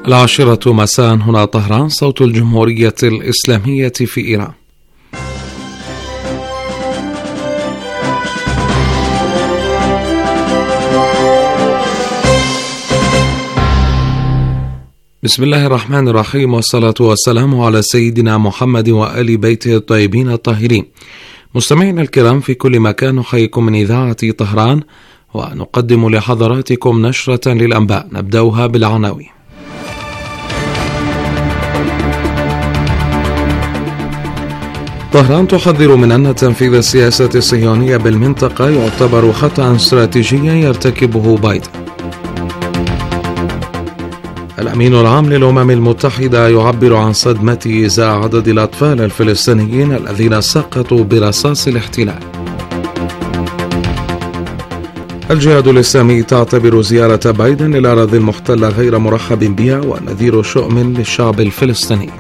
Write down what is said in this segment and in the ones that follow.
العاشرة مساء هنا طهران، صوت الجمهورية الإسلامية في إيران. بسم الله الرحمن الرحيم، والصلاة والسلام على سيدنا محمد وآل بيته الطيبين الطاهرين. مستمعينا الكرام في كل مكان، نحييكم من إذاعة طهران ونقدم لحضراتكم نشرة للأنباء، نبدأها بالعناوين. طهران تحذر من أن تنفيذ السياسة الصهيونية بالمنطقة يعتبر خطأ استراتيجيا يرتكبه بايدن. الأمين العام للأمم المتحدة يعبر عن صدمته إزاء عدد الأطفال الفلسطينيين الذين سقطوا برصاص الاحتلال. الجهاد الإسلامي تعتبر زيارة بايدن للأراضي المحتلة غير مرحب بها ونذير شؤم للشعب الفلسطيني.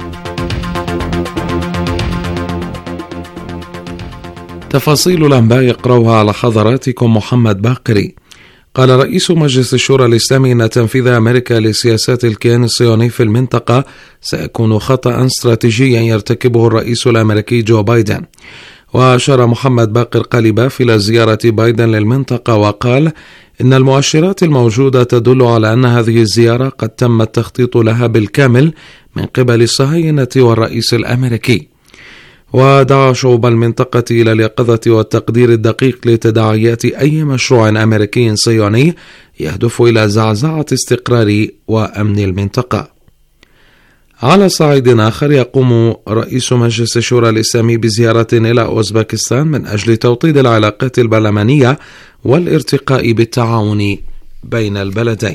تفاصيل الأنباء يقرأها على حضراتكم محمد باقري. قال رئيس مجلس الشورى الإسلامي إن تنفيذ أمريكا لسياسات الكيان الصهيوني في المنطقة سيكون خطأ استراتيجيا يرتكبه الرئيس الأمريكي جو بايدن. وأشار محمد باقر قليباف إلى زيارة بايدن للمنطقة وقال إن المؤشرات الموجودة تدل على أن هذه الزيارة قد تم التخطيط لها بالكامل من قبل الصهاينة والرئيس الأمريكي. ودعا شعوب المنطقة إلى اليقظة والتقدير الدقيق لتداعيات أي مشروع أمريكي صهيوني يهدف إلى زعزعة استقرار وأمن المنطقة. على صعيد آخر، يقوم رئيس مجلس الشورى الإسلامي بزيارة إلى أوزبكستان من أجل توطيد العلاقات البرلمانية والارتقاء بالتعاون بين البلدين.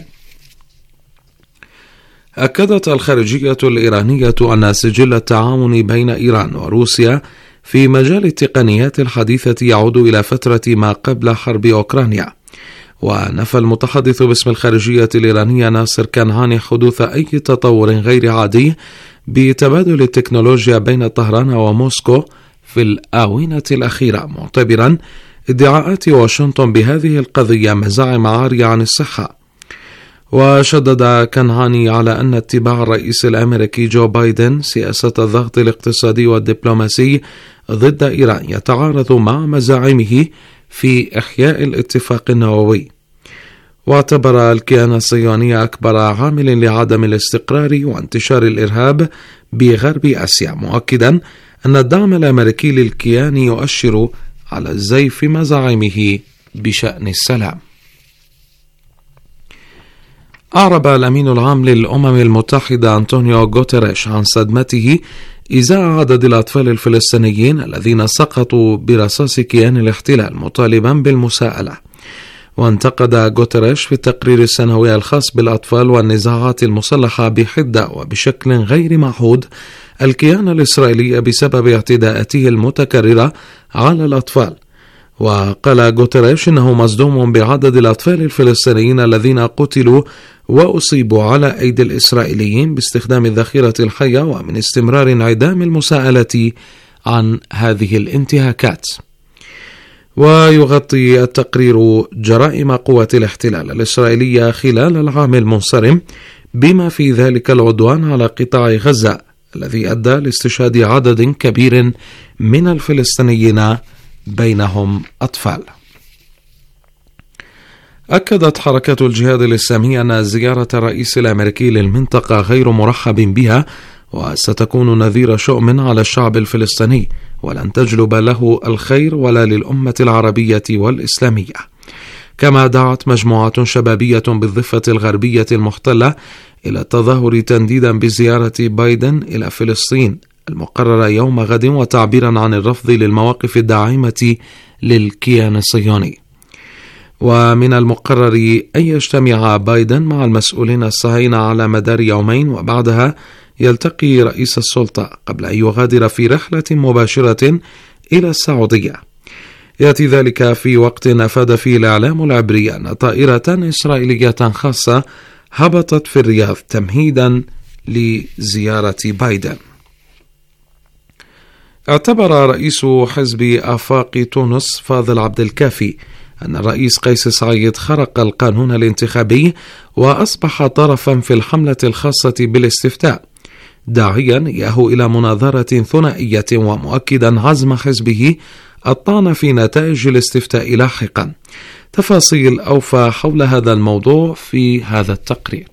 أكدت الخارجية الإيرانية أن سجل التعاون بين إيران وروسيا في مجال التقنيات الحديثة يعود إلى فترة ما قبل حرب أوكرانيا. ونفى المتحدث باسم الخارجية الإيرانية ناصر كنعاني حدوث أي تطور غير عادي بتبادل التكنولوجيا بين طهران وموسكو في الآونة الأخيرة، معتبرا ادعاءات واشنطن بهذه القضية مزاعم عارية عن الصحة. وشدد كنعاني على أن اتباع الرئيس الأمريكي جو بايدن سياسة الضغط الاقتصادي والدبلوماسي ضد إيران يتعارض مع مزاعمه في إحياء الاتفاق النووي. واعتبر الكيان الصهيوني أكبر عامل لعدم الاستقرار وانتشار الإرهاب بغرب آسيا، مؤكدا أن الدعم الأمريكي للكيان يؤشر على زيف مزاعمه بشأن السلام. أعرب الأمين العام للأمم المتحدة أنطونيو غوتيريش عن صدمته إزاء عدد الأطفال الفلسطينيين الذين سقطوا برصاص كيان الاحتلال، مطالبا بالمساءلة. وانتقد غوتيريش في التقرير السنوي الخاص بالأطفال والنزاعات المسلحة بحدة وبشكل غير معهود الكيان الإسرائيلي بسبب اعتداءاته المتكررة على الأطفال. وقال غوتيريش إنه مصدوم بعدد الأطفال الفلسطينيين الذين قتلوا وأصيبوا على أيدي الإسرائيليين باستخدام الذخيرة الحية، ومن استمرار انعدام المساءلة عن هذه الانتهاكات. ويغطي التقرير جرائم قوة الاحتلال الإسرائيلية خلال العام المنصرم، بما في ذلك العدوان على قطاع غزة الذي أدى لاستشهاد عدد كبير من الفلسطينيين بينهم أطفال. أكدت حركة الجهاد الإسلامي أن زيارة الرئيس الأمريكي للمنطقة غير مرحب بها، وستكون نذير شؤم على الشعب الفلسطيني، ولن تجلب له الخير ولا للأمة العربية والإسلامية. كما دعت مجموعة شبابية بالضفة الغربية المحتلة إلى التظاهر تنديدا بزيارة بايدن إلى فلسطين المقررة يوم غد، وتعبيرا عن الرفض للمواقف الداعمة للكيان الصهيوني. ومن المقرر أن يجتمع بايدن مع المسؤولين الصهاينة على مدار يومين، وبعدها يلتقي رئيس السلطة قبل أن يغادر في رحلة مباشرة إلى السعودية. يأتي ذلك في وقت أفاد فيه الإعلام العبري أن طائرة إسرائيلية خاصة هبطت في الرياض تمهيدا لزيارة بايدن. اعتبر رئيس حزب آفاق تونس فاضل عبد الكافي أن الرئيس قيس سعيد خرق القانون الانتخابي وأصبح طرفا في الحملة الخاصة بالاستفتاء، داعيا إياه إلى مناظرة ثنائية ومؤكدا عزم حزبه الطعن في نتائج الاستفتاء لاحقا. تفاصيل أوفى حول هذا الموضوع في هذا التقرير.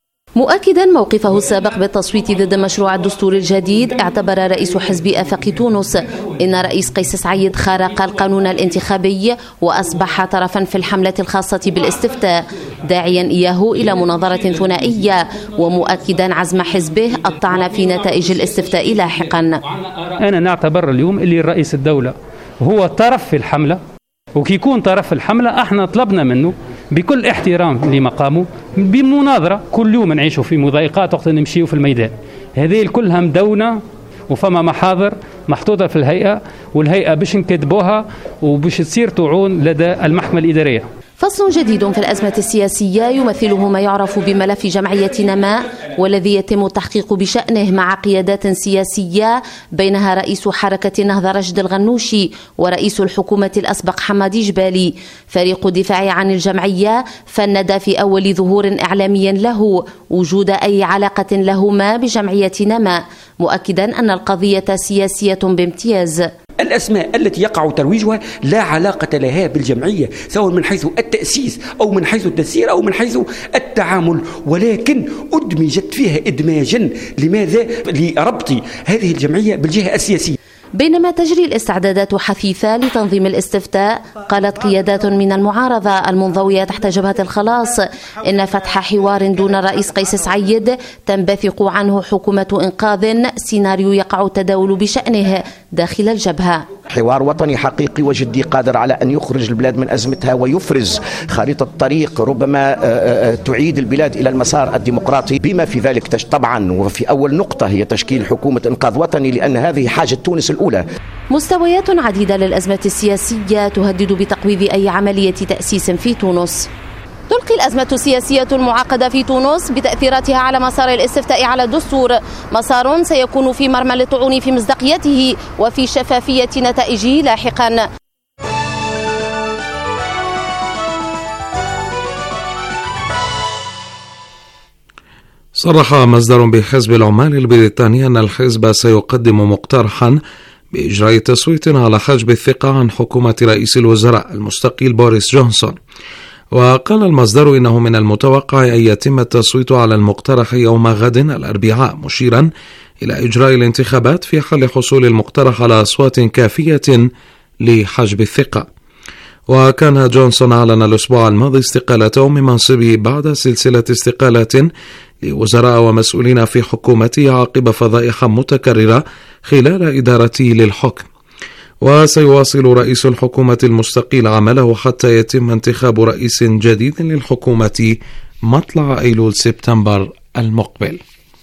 مؤكدا موقفه السابق بالتصويت ضد مشروع الدستور الجديد، اعتبر رئيس حزب آفاق تونس إن رئيس قيس سعيد خارق القانون الانتخابي وأصبح طرفا في الحملة الخاصة بالاستفتاء، داعيا إياه إلى مناظرة ثنائية ومؤكدا عزم حزبه الطعن في نتائج الاستفتاء لاحقا. أنا نعتبر اليوم اللي رئيس الدولة هو طرف في الحملة، وكي يكون طرف في الحملة احنا طلبنا منه بكل احترام لمقامه بمناظرة. كل يوم نعيشوا في مضايقات وقت نمشيوا في الميدان، هذه كلها مدونة وفما محاضر محطوطة في الهيئة، والهيئة باش نكتبوها وباش تصير تعون لدى المحكمة الإدارية. فصل جديد في الأزمة السياسية يمثله ما يعرف بملف جمعية نماء، والذي يتم التحقيق بشأنه مع قيادات سياسية بينها رئيس حركة النهضة رشد الغنوشي ورئيس الحكومة الأسبق حمادي جبالي. فريق الدفاع عن الجمعية فند في أول ظهور إعلامي له وجود أي علاقة لهما بجمعية نماء، مؤكدا أن القضية سياسية بامتياز. الأسماء التي يقع ترويجها لا علاقة لها بالجمعية، سواء من حيث التأسيس أو من حيث التسيير أو من حيث التعامل، ولكن أدمجت فيها إدماجا. لماذا؟ لربط هذه الجمعية بالجهة السياسية. بينما تجري الاستعدادات حثيثة لتنظيم الاستفتاء، قالت قيادات من المعارضة المنضوية تحت جبهة الخلاص إن فتح حوار دون الرئيس قيس سعيد تنبثق عنه حكومة إنقاذ، سيناريو يقع التداول بشأنه داخل الجبهة. حوار وطني حقيقي وجدي قادر على أن يخرج البلاد من أزمتها ويفرز خريطة طريق ربما تعيد البلاد إلى المسار الديمقراطي، بما في ذلك طبعا وفي أول نقطة هي تشكيل حكومة إنقاذ وطني، لأن هذه حاجة تونس الأولى. مستويات عديدة للأزمة السياسية تهدد بتقويض أي عملية تأسيس في تونس. تلقي الأزمة السياسية المعقدة في تونس بتأثيراتها على مسار الاستفتاء على الدستور، مسار سيكون في مرمى للطعون في مصداقيته وفي شفافية نتائجه لاحقا. صرح مصدر بحزب العمال البريطاني أن الحزب سيقدم مقترحا بإجراء تصويت على حجب الثقة عن حكومة رئيس الوزراء المستقيل بوريس جونسون. وقال المصدر إنه من المتوقع أن يتم التصويت على المقترح يوم غد الأربعاء، مشيرا إلى إجراء الانتخابات في حال حصول المقترح على أصوات كافية لحجب الثقة. وكان جونسون أعلن الأسبوع الماضي استقالته من منصبه بعد سلسلة استقالات لوزراء ومسؤولين في حكومته عقب فضائح متكررة خلال إدارته للحكم. وسيواصل رئيس الحكومة المستقيل عمله حتى يتم انتخاب رئيس جديد للحكومة مطلع أيلول سبتمبر المقبل.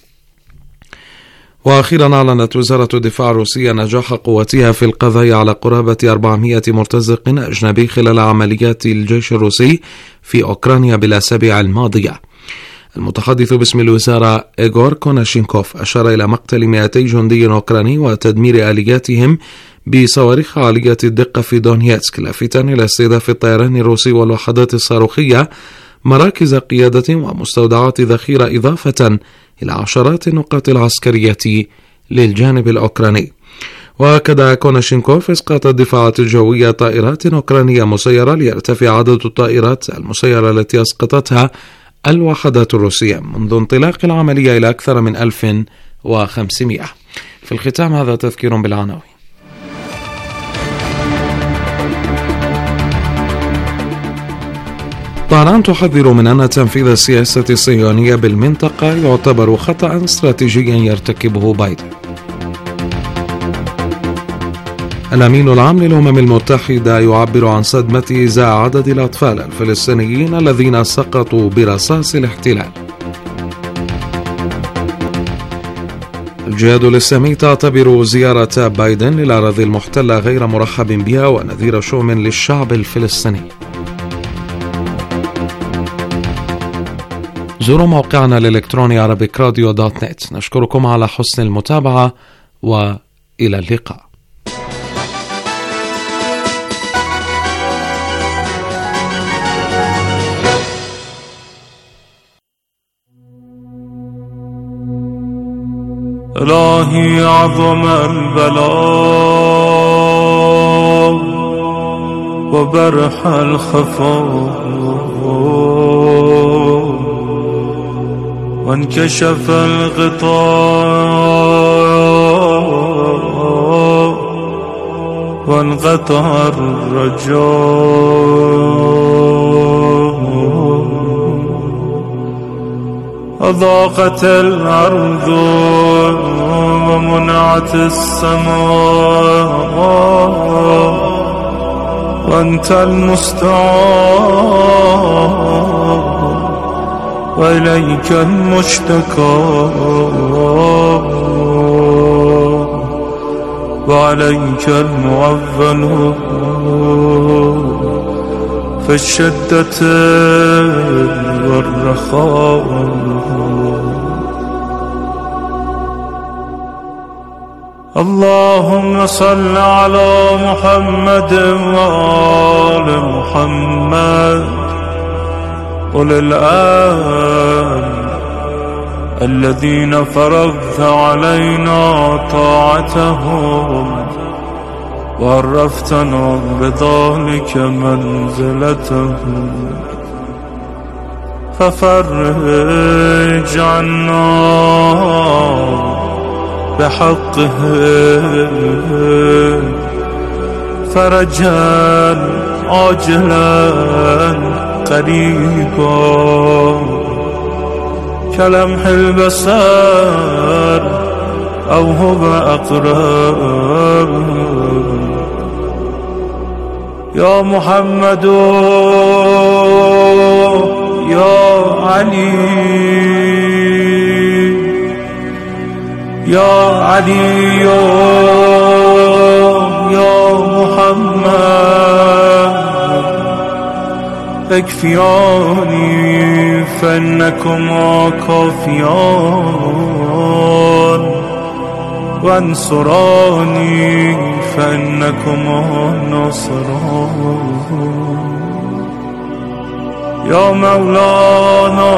وأخيرا أعلنت وزارة الدفاع الروسية نجاح قواتها في القضاء على قرابة 400 مرتزق أجنبي خلال عمليات الجيش الروسي في أوكرانيا بالأسابيع الماضية. المتحدث باسم الوزارة إيغور كوناشينكوف أشار إلى مقتل 200 جندي أوكراني وتدمير آلياتهم بصواريخ عالية الدقة في دونيتسك، لافتا إلى استهداف الطيران الروسي والوحدات الصاروخية مراكز قيادة ومستودعات ذخيرة، إضافة إلى عشرات النقاط العسكرية للجانب الأوكراني. وأكد كوناشينكوف إسقاط الدفاعات الجوية طائرات أوكرانية مسيرة ليرتفع عدد الطائرات المسيرة التي أسقطتها الوحدات الروسية منذ انطلاق العملية إلى أكثر من 1500. في الختام هذا تذكير بالعناوين. طهران تحذر من أن تنفيذ السياسة الصهيونية بالمنطقة يعتبر خطأ استراتيجيا يرتكبه بايدن. الأمين العام للأمم المتحدة يعبر عن صدمته إزاء عدد الأطفال الفلسطينيين الذين سقطوا برصاص الاحتلال. الجهاد الإسلامي تعتبر زيارة بايدن للأراضي المحتلة غير مرحب بها ونذير شؤم للشعب الفلسطيني. زوروا موقعنا الإلكتروني arabicradio.net. نشكركم على حسن المتابعة وإلى اللقاء. إلهي عظم البلاء وبرح الخفاء وانكشف الغطاء وانقطع الرجاء أضاقت الأرض ومنعت السماء وأنت المستعان وإليك المشتكى وعليك المعول في الشدة والرخاء. اللهم صل على محمد وآل محمد أولي الآن الذين فرضت علينا طاعتهم وعرفتنا بذلك منزلتهم ففرج عنا بحقهم فرجا عاجلا قريبا كلمح البصر أو هو أقرب. يا محمد يا علي يا علي يا محمد اكفياني فإنكما كافيان وانصراني فإنكما ناصران. يا مولانا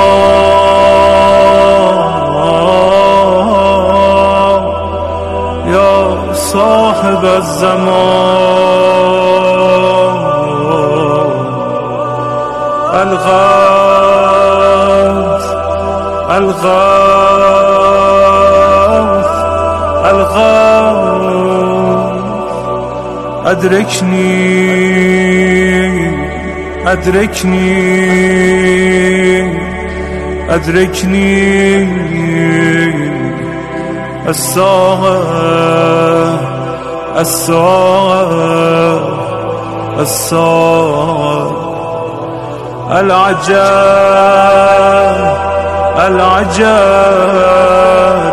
يا صاحب الزمان الغوث الغوث الغوث أدركني أدركني أدركني الساعة الساعة الساعة العجاب العجاب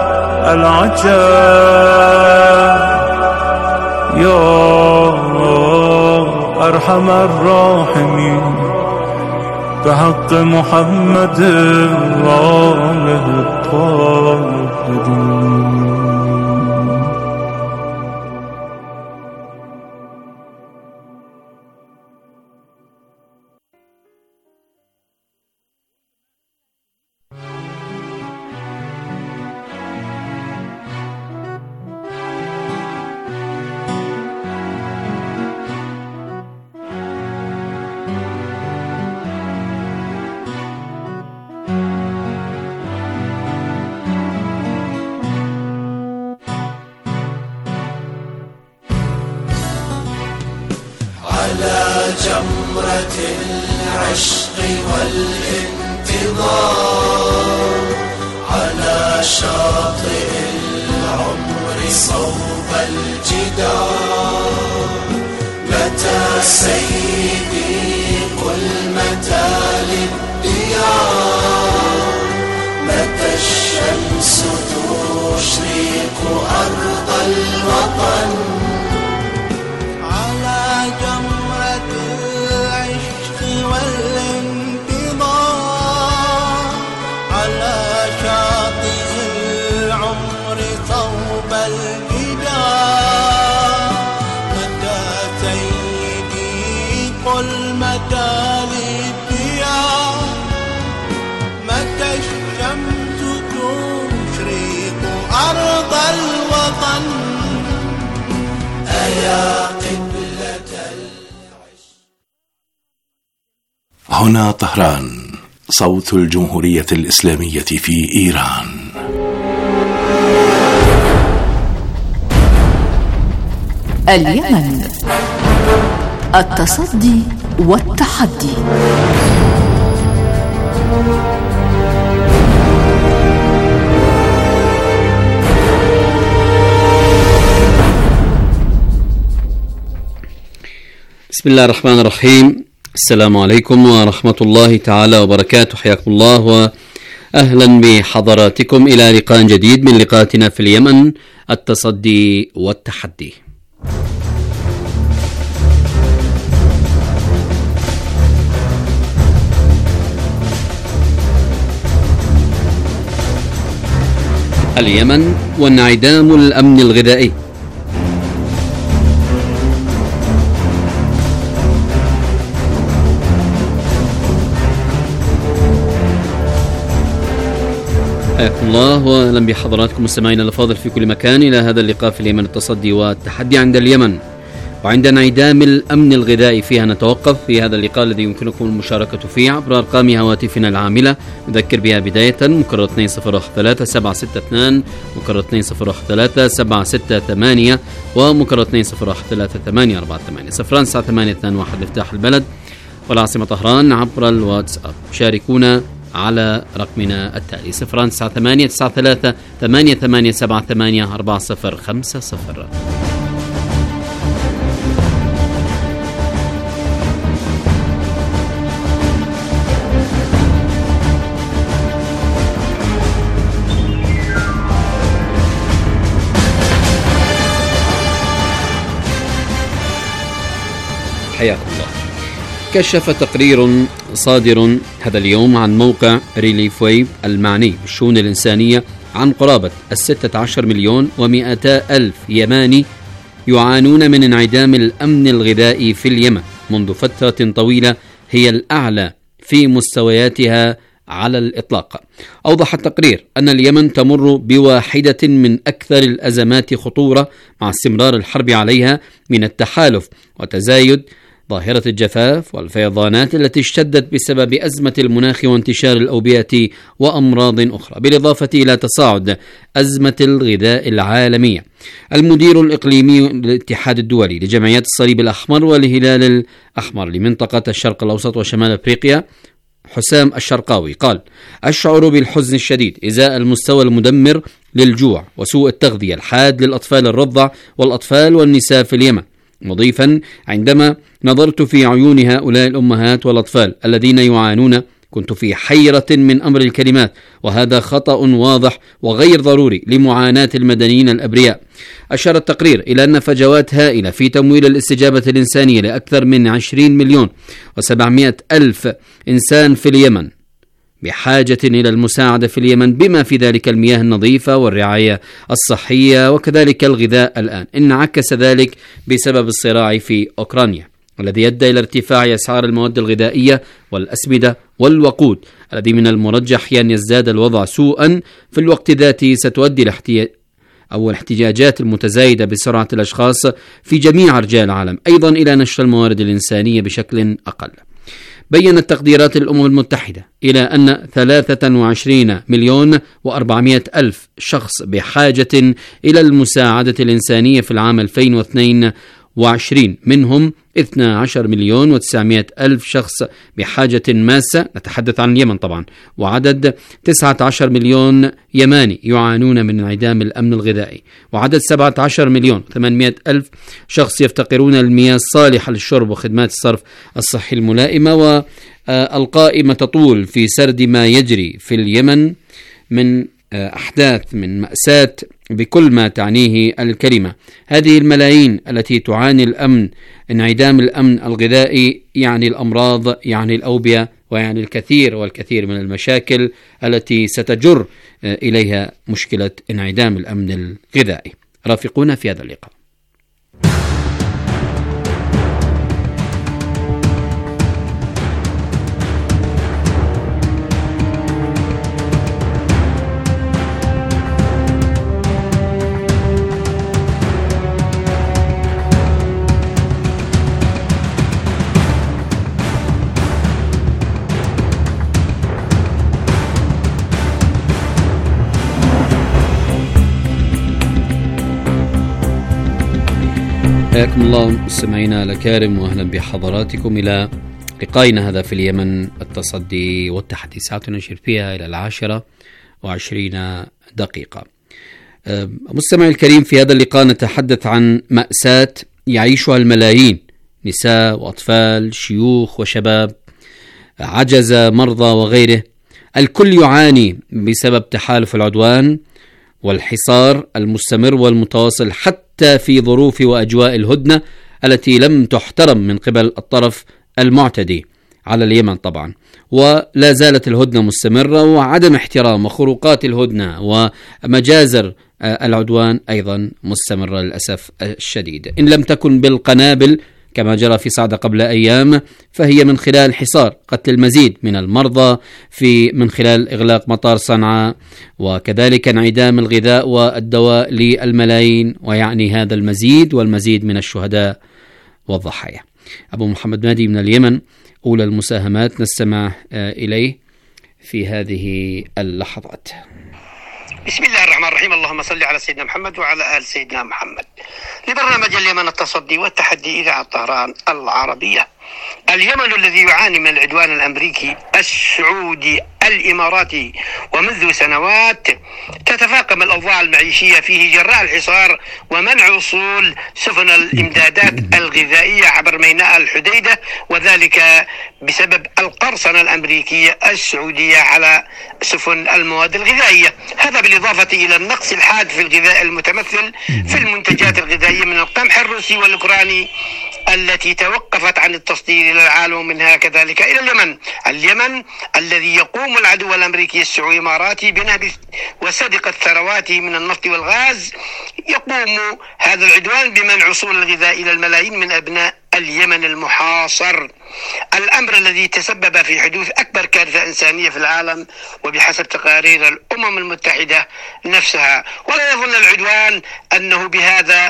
العجاب. يا أرحم الراحمين بحق محمد وآله الطاهرين. جمرة العشق والانتظار على شاطئ العمر صوب الجدار. متى سيدي قل متى للديار، متى الشمس تشرق أرض الوطن. متى الشمس تشرق يا قبلة هنا طهران، صوت الجمهورية الإسلامية في إيران. اليمن، التصدي والتحدي. بسم الله الرحمن الرحيم. السلام عليكم ورحمة الله تعالى وبركاته. حياكم الله وأهلا بحضراتكم إلى لقاء جديد من لقاءاتنا في اليمن، التصدي والتحدي. اليمن وانعدام الأمن الغذائي. حياكم الله واهلا بحضراتكم مستمعينا الافاضل في كل مكان الى هذا اللقاء في اليمن، التصدي والتحدي. عند اليمن وعند انعدام الامن الغذائي فيها نتوقف في هذا اللقاء الذي يمكنكم المشاركه فيه عبر ارقام هواتفنا العامله. نذكر بها بدايه مكرر 2013 762 مكرر 2013 768 ومكرر 2013 848 صفران 9821 مفتاح البلد والعاصمه طهران عبر الواتساب. شاركونا على رقمنا التالي 098 93 8878 4050. حياكم الله. كشف تقرير صادر هذا اليوم عن موقع ريليف ويب المعني بالشؤون الإنسانية عن قرابة 16,200,000 يماني يعانون من انعدام الأمن الغذائي في اليمن منذ فترة طويلة هي الأعلى في مستوياتها على الإطلاق. أوضح التقرير أن اليمن تمر بواحدة من أكثر الأزمات خطورة مع استمرار الحرب عليها من التحالف وتزايد ظاهرة الجفاف والفيضانات التي اشتدت بسبب أزمة المناخ وانتشار الأوبئة وأمراض أخرى، بالإضافة إلى تصاعد أزمة الغذاء العالمية. المدير الإقليمي للاتحاد الدولي لجمعيات الصليب الأحمر والهلال الأحمر لمنطقة الشرق الأوسط وشمال أفريقيا حسام الشرقاوي قال: أشعر بالحزن الشديد إزاء المستوى المدمر للجوع وسوء التغذية الحاد للأطفال الرضع والأطفال والنساء في اليمن، مضيفا: عندما نظرت في عيون هؤلاء الأمهات والأطفال الذين يعانون كنت في حيرة من أمر الكلمات، وهذا خطأ واضح وغير ضروري لمعاناة المدنيين الأبرياء. أشار التقرير إلى أن فجوات هائلة في تمويل الاستجابة الإنسانية لأكثر من 20,700,000 إنسان في اليمن بحاجة إلى المساعدة في اليمن، بما في ذلك المياه النظيفة والرعاية الصحية وكذلك الغذاء. الآن انعكس ذلك بسبب الصراع في أوكرانيا الذي أدى إلى ارتفاع أسعار المواد الغذائية والأسمدة والوقود، الذي من المرجح أن يزداد الوضع سوءا في الوقت ذاته ستؤدي الاحتجاجات المتزايدة بسرعة الأشخاص في جميع أرجاء العالم أيضا إلى نشر الموارد الإنسانية بشكل أقل. بيّنت تقديرات الأمم المتحدة إلى أن 23,400,000 شخص بحاجة إلى المساعدة الإنسانية في العام 2022، منهم 12,900,000 شخص بحاجة ماسة، نتحدث عن اليمن طبعا، وعدد 19 مليون يماني يعانون من انعدام الأمن الغذائي، وعدد 17,800,000 شخص يفتقرون المياه الصالحة للشرب وخدمات الصرف الصحي الملائمة. والقائمة تطول في سرد ما يجري في اليمن من أحداث، من مأساة بكل ما تعنيه الكلمة. هذه الملايين التي تعاني انعدام الأمن الغذائي يعني الأمراض، يعني الأوبئة، ويعني الكثير والكثير من المشاكل التي ستجر إليها مشكلة انعدام الأمن الغذائي. رافقونا في هذا اللقاء. حياكم الله مستمعينا الأكارم، وأهلا بحضراتكم إلى لقائنا هذا في اليمن، التصدي والتحدي. ساعتنا نشير فيها إلى 10:20. مستمعي الكريم، في هذا اللقاء نتحدث عن مأساة يعيشها الملايين، نساء وأطفال، شيوخ وشباب، عجزة، مرضى وغيره. الكل يعاني بسبب تحالف العدوان والحصار المستمر والمتواصل حتى في ظروف وأجواء الهدنة التي لم تحترم من قبل الطرف المعتدي على اليمن طبعا، ولا زالت الهدنة مستمرة، وعدم احترام وخروقات الهدنة ومجازر العدوان أيضا مستمرة للأسف الشديد. إن لم تكن بالقنابل كما جرى في صعدة قبل أيام، فهي من خلال حصار قتل المزيد من المرضى، من خلال إغلاق مطار صنعاء، وكذلك انعدام الغذاء والدواء للملايين، ويعني هذا المزيد والمزيد من الشهداء والضحايا. أبو محمد مهدي من اليمن، أولى المساهمات نستمع إليه في هذه اللحظات. بسم الله الرحمن الرحيم. اللهم صل على سيدنا محمد وعلى آل سيدنا محمد. لبرنامج اليمن التصدي والتحدي إذاعة طهران العربية. اليمن الذي يعاني من العدوان الأمريكي السعودي الإماراتي ومنذ سنوات تتفاقم الأوضاع المعيشية فيه جراء الحصار ومنع وصول سفن الإمدادات الغذائية عبر ميناء الحديدة، وذلك بسبب القرصنة الأمريكية السعودية على سفن المواد الغذائية. هذا بالإضافة إلى النقص الحاد في الغذاء المتمثل في المنتجات الغذائية من القمح الروسي والأوكراني التي توقفت عن التصدير إلى العالم، ومنها كذلك إلى اليمن الذي يقوم العدو الأمريكي السعودي الإماراتي بنهب وسرقة ثرواته من النفط والغاز. يقوم هذا العدوان بمنع وصول الغذاء إلى الملايين من أبناء اليمن المحاصر، الأمر الذي تسبب في حدوث أكبر كارثة إنسانية في العالم وبحسب تقارير الأمم المتحدة نفسها. ولا يظن العدوان أنه بهذا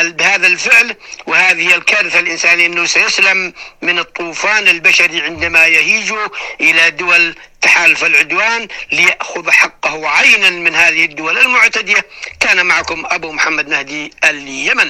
الفعل وهذه الكارثة الإنسانية أنه سيسلم من الطوفان البشري عندما يهيج إلى دول تحالف العدوان ليأخذ حقه عينا من هذه الدول المعتدية. كان معكم أبو محمد مهدي اليمن.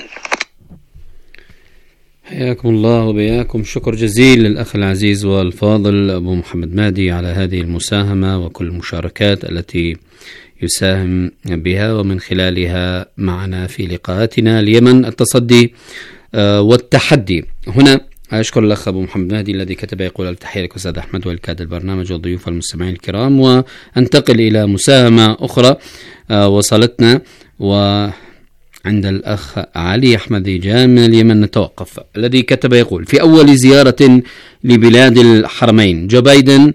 حياكم الله وبياكم. شكر جزيل للأخ العزيز والفاضل أبو محمد مهدي على هذه المساهمة وكل المشاركات التي يساهم بها ومن خلالها معنا في لقاءاتنا اليمن التصدي والتحدي. هنا أشكر الأخ أبو محمد مهدي الذي كتب يقول: التحية لك أستاذ أحمد والكاد البرنامج والضيوف والمستمعين الكرام. وأنتقل إلى مساهمة أخرى وصلتنا، وعند الأخ علي أحمد جام من اليمن نتوقف، الذي كتب يقول: في أول زيارة لبلاد الحرمين، جو بايدن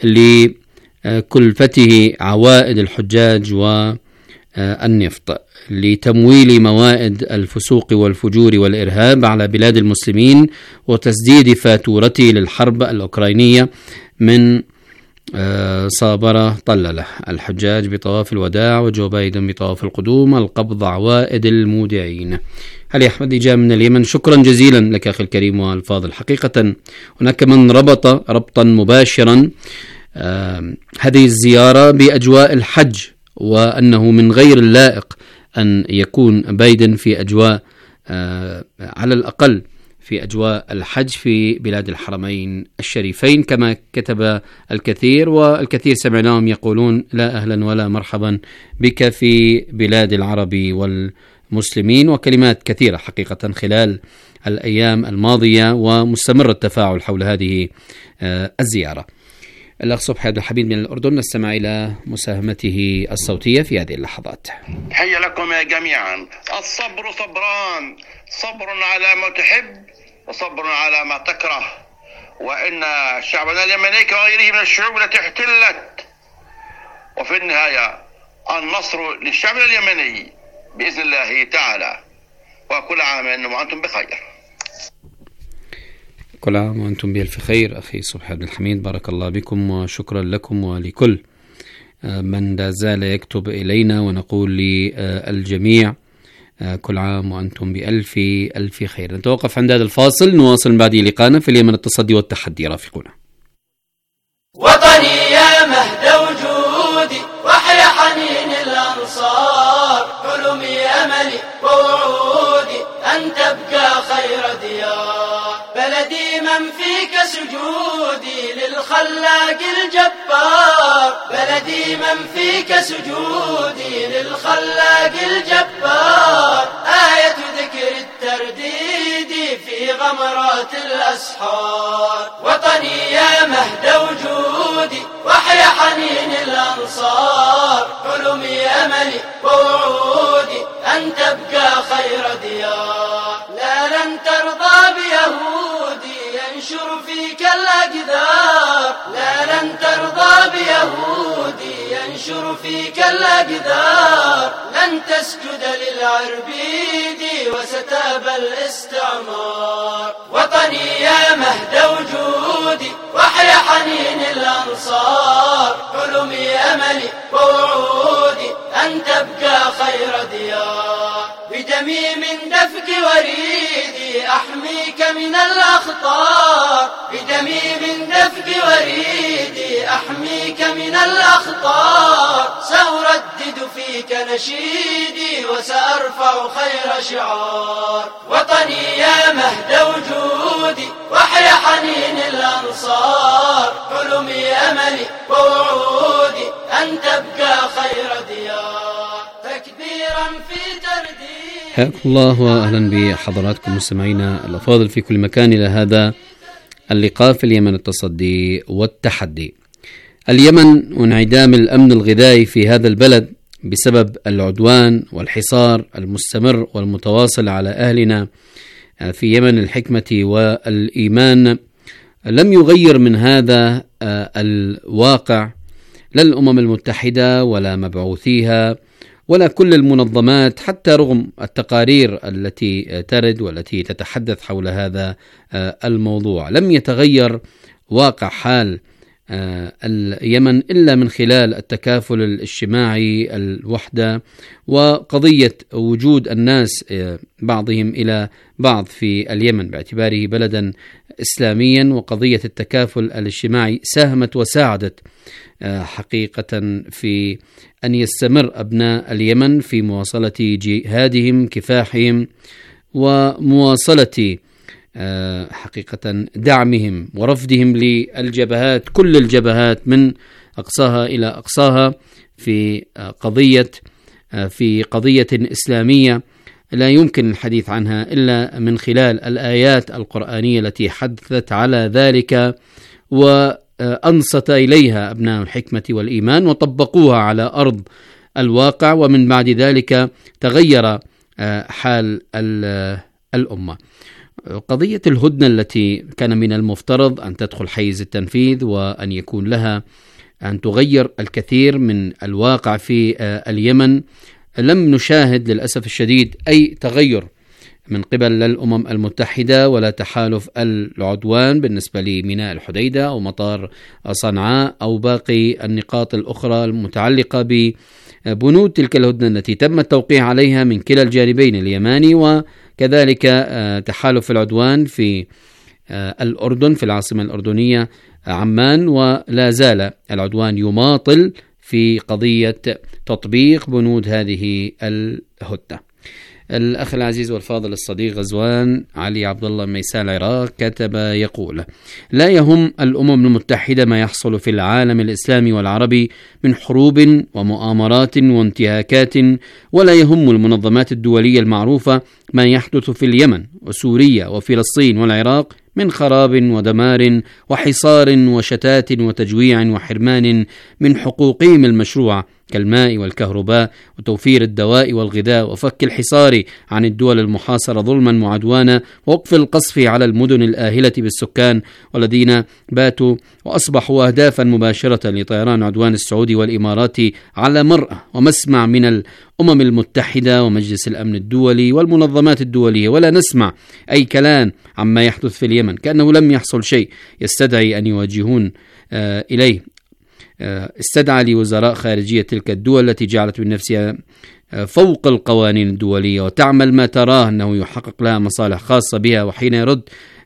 لكلفته عوائد الحجاج والنفط لتمويل موائد الفسوق والفجور والإرهاب على بلاد المسلمين وتسديد فاتورته للحرب الأوكرانية من صابرة طلله الحجاج بطواف الوداع وجو بايدن بطواف القدوم القبض عوائد المودعين. علي أحمد جاء من اليمن، شكرا جزيلا لك أخي الكريم والفاضل. حقيقة هناك من ربط ربطا مباشرا هذه الزيارة بأجواء الحج، وأنه من غير اللائق أن يكون بايدن في أجواء على الأقل في أجواء الحج في بلاد الحرمين الشريفين كما كتب الكثير، والكثير سمعناهم يقولون لا أهلا ولا مرحبا بك في بلاد العرب والمسلمين، وكلمات كثيرة حقيقة خلال الأيام الماضية، ومستمر التفاعل حول هذه الزيارة. الأخ صبحي عبد الحميد من الأردن، نستمع إلى مساهمته الصوتية في هذه اللحظات. تحية لكم يا جميعا. الصبر صبران، صبر على ما تحب وصبر على ما تكره، وإن شعبنا اليمني كغيره من الشعوب التي احتلت، وفي النهاية النصر للشعب اليمني بإذن الله تعالى، وكل عام وأنتم بخير. كل عام وأنتم بألف خير أخي صبحي عبد الحميد، بارك الله بكم وشكرا لكم ولكل من لا زال يكتب إلينا، ونقول للجميع كل عام وأنتم بألف ألف خير. نتوقف عند هذا الفاصل، نواصل من بعد لقاءنا في اليمن التصدي والتحدي. رافقونا. وطني يا مهد وجودي وحيا حنين الأنصار، حلمي أملي ووعودي أن تبقى من فيك سجودي للخلاق الجبار، بلدي من فيك سجودي للخلاق الجبار، آية ذكر الترديد في غمرات الأسحار. وطني يا مهد وجودي وحيا حنين الأنصار، حلمي أملي ووعودي أن تبقى خير ديار. لا لن ترضى بيهودي ينشر فيك الأقدار، لا لن ترضى بيهودي ينشر فيك الأقدار، لن تسجد للعربيد وستابى الاستعمار. وطني يا مهد وجودي وحيا حنين الأنصار، حلمي أملي ووعودي أن تبقى خير ديار. بدمي من دفق وريدي أحميك من الأخطار، بدمي من دفق وريدي أحميك من الأخطار. سأردد فيك نشيدي وسأرفع خير شعار. وطني يا مهد وجودي وحيا حنين الأنصار، حلمي أملي ووعودي أن تبقى خير ديار. تكبيرا في ترديد. حياكم الله وأهلا بحضراتكم مستمعينا الأفاضل في كل مكان إلى هذا اللقاء في اليمن التصدي والتحدي. اليمن وانعدام الأمن الغذائي في هذا البلد بسبب العدوان والحصار المستمر والمتواصل على أهلنا في يمن الحكمة والإيمان لم يغير من هذا الواقع لا الأمم المتحدة ولا مبعوثيها ولا كل المنظمات، حتى رغم التقارير التي ترد والتي تتحدث حول هذا الموضوع. لم يتغير واقع حال اليمن إلا من خلال التكافل الاجتماعي، الوحدة، وقضية وجود الناس بعضهم إلى بعض في اليمن باعتباره بلدا إسلاميا. وقضية التكافل الاجتماعي ساهمت وساعدت حقيقة في أن يستمر أبناء اليمن في مواصلة جهادهم كفاحهم ومواصلة حقيقة دعمهم ورفضهم للجبهات، كل الجبهات من أقصاها إلى أقصاها في قضية إسلامية لا يمكن الحديث عنها إلا من خلال الآيات القرآنية التي حدثت على ذلك وأنصت إليها أبناء الحكمة والإيمان وطبقوها على أرض الواقع، ومن بعد ذلك تغير حال الأمة. قضية الهدنة التي كان من المفترض أن تدخل حيز التنفيذ وأن يكون لها أن تغير الكثير من الواقع في اليمن، لم نشاهد للأسف الشديد أي تغير من قبل الأمم المتحدة ولا تحالف العدوان بالنسبة لميناء الحديدة أو مطار صنعاء أو باقي النقاط الأخرى المتعلقة ببنود تلك الهدنة التي تم التوقيع عليها من كلا الجانبين اليماني وكذلك تحالف العدوان في الأردن في العاصمة الأردنية عمان. ولا زال العدوان يماطل في قضية تطبيق بنود هذه الهدنة. الأخ العزيز والفاضل الصديق غزوان علي عبد الله ميساء العراق كتب يقول: لا يهم الأمم المتحدة ما يحصل في العالم الإسلامي والعربي من حروب ومؤامرات وانتهاكات، ولا يهم المنظمات الدولية المعروفة ما يحدث في اليمن وسوريا وفلسطين والعراق من خراب ودمار وحصار وشتات وتجويع وحرمان من حقوقهم المشروعة كالماء والكهرباء وتوفير الدواء والغذاء وفك الحصار عن الدول المحاصرة ظلما وعدوانا ووقف القصف على المدن الآهلة بالسكان والذين باتوا وأصبحوا أهدافا مباشرة لطيران عدوان السعودي والإماراتي على مرأى ومسمع من الأمم المتحدة ومجلس الأمن الدولي والمنظمات الدولية، ولا نسمع أي كلام عما يحدث في اليمن كأنه لم يحصل شيء يستدعي أن يواجهون إليه. استدعى لوزراء خارجية تلك الدول التي جعلت من نفسها فوق القوانين الدولية وتعمل ما تراه أنه يحقق لها مصالح خاصة بها، وحين يرد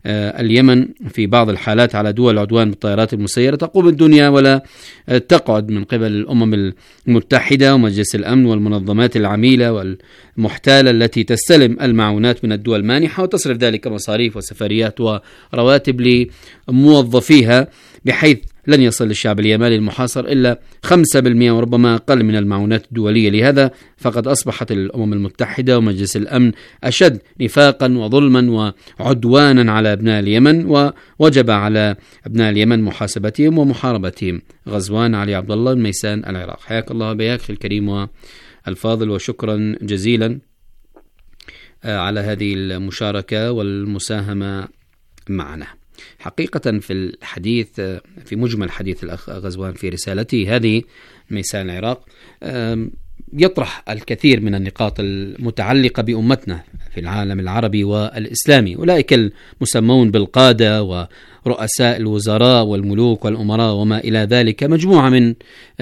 اليمن في بعض الحالات على دول العدوان بالطائرات المسيرة، تقوم الدنيا ولا تقعد من قبل الأمم المتحدة ومجلس الأمن والمنظمات العميلة والمحتالة التي تستلم المعونات من الدول المانحة وتصرف ذلك مصاريف وسفريات ورواتب لموظفيها، بحيث لن يصل للشعب اليمني المحاصر إلا 5% وربما أقل من المعونات الدولية. لهذا فقد أصبحت الأمم المتحدة ومجلس الأمن أشد نفاقا وظلما وعدوانا على أبناء اليمن، ووجب على أبناء اليمن محاسبتهم ومحاربتهم. غزوان علي عبد الله من ميسان العراق، حياك الله بياك أخي الكريم والفاضل، وشكرا جزيلا على هذه المشاركة والمساهمة معنا. حقيقة في الحديث، في مجمل حديث الأخ غزوان في رسالته هذه ميسان العراق، يطرح الكثير من النقاط المتعلقة بأمتنا في العالم العربي والإسلامي، أولئك المسمون بالقادة ورؤساء الوزراء والملوك والأمراء وما إلى ذلك، مجموعة من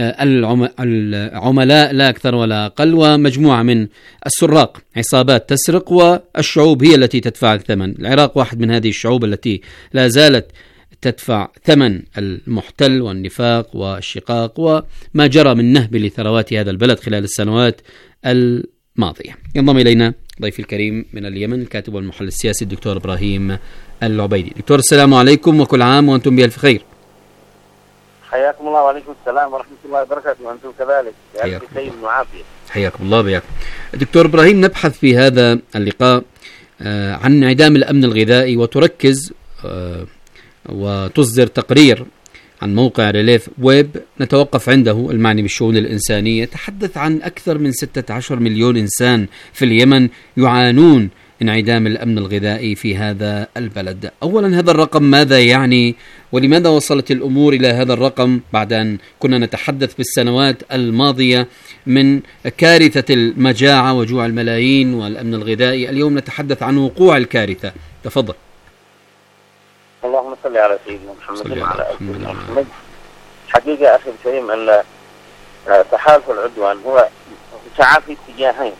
العملاء لا أكثر ولا أقل، ومجموعة من السراق، عصابات تسرق والشعوب هي التي تدفع الثمن. العراق واحد من هذه الشعوب التي لا زالت تدفع ثمن المحتل والنفاق والشقاق وما جرى من نهب لثروات هذا البلد خلال السنوات الماضية. ينضم إلينا ضيفي الكريم من اليمن الكاتب والمحلل السياسي الدكتور إبراهيم العبيدي. دكتور السلام عليكم وكل عام وأنتم بألف خير. حياكم الله. وعليكم السلام ورحمة الله وبركاته، وأنتم كذلك بألف خير وعافية. حياكم الله بياك. دكتور إبراهيم، نبحث في هذا اللقاء عن انعدام الأمن الغذائي، وتركز وتصدر تقرير عن موقع ريليف ويب نتوقف عنده المعني بالشؤون الإنسانية، تحدث عن أكثر من 16 مليون إنسان في اليمن يعانون انعدام الأمن الغذائي في هذا البلد. أولا، هذا الرقم ماذا يعني، ولماذا وصلت الأمور إلى هذا الرقم بعد أن كنا نتحدث بالسنوات الماضية من كارثة المجاعة وجوع الملايين والأمن الغذائي؟ اليوم نتحدث عن وقوع الكارثة. تفضل. اللهم صل على سيدنا محمد وعلى آل سيدنا محمد. حقيقة أخي الكريم أن تحالف العدوان هو سعى في اتجاهين: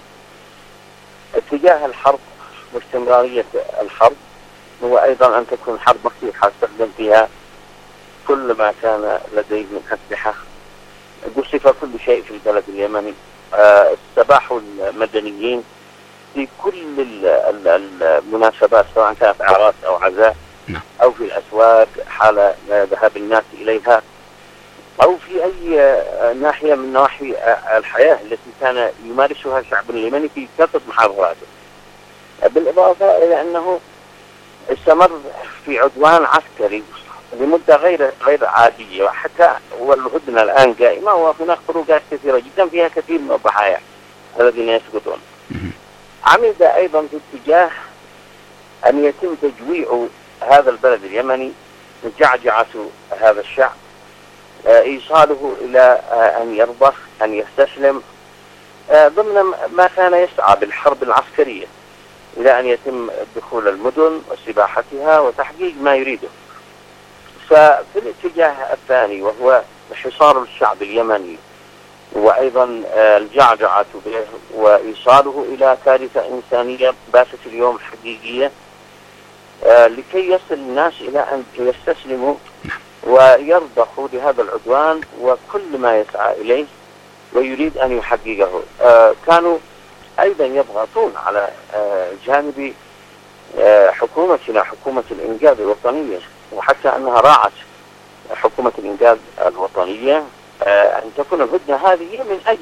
اتجاه الحرب واستمرارية الحرب، هو أيضا أن تكون حرب مفتوحة استخدم فيها كل ما كان لديه من أسلحة، قصف كل شيء في البلد اليمني، استباحوا المدنيين في كل المناسبات سواء كانت أعراس أو عزاء أو في الأسواق حال ذهاب الناس إليها أو في أي ناحية من نواحي الحياة التي كان يمارسها الشعب اليمني في كافة محافظاته. بالإضافة إلى أنه استمر في عدوان عسكري لمدة غير عادية، وحتى والهدنة الآن قائمة، وهناك خروجات كثيرة جدا فيها كثير من الضحايا الذين يسقطون. عمد أيضا في اتجاه أن يتم تجويع هذا البلد اليمني، جعجعة هذا الشعب، إيصاله إلى أن يرضخ، أن يستسلم، ضمن ما كان يسعى بالحرب العسكرية إلى أن يتم دخول المدن واستباحتها وتحقيق ما يريده. ففي الاتجاه الثاني وهو حصار الشعب اليمني وأيضا الجعجعة به وإيصاله إلى كارثة إنسانية باتت اليوم حقيقية، لكي يصل الناس إلى أن يستسلموا ويرضخوا لهذا العدوان وكل ما يسعى إليه ويريد أن يحققه. كانوا أيضا يضغطون على جانب حكومتنا، حكومة الإنقاذ الوطنية، وحتى أنها راعت حكومة الإنقاذ الوطنية أن تكون الهدنة هذه من أجل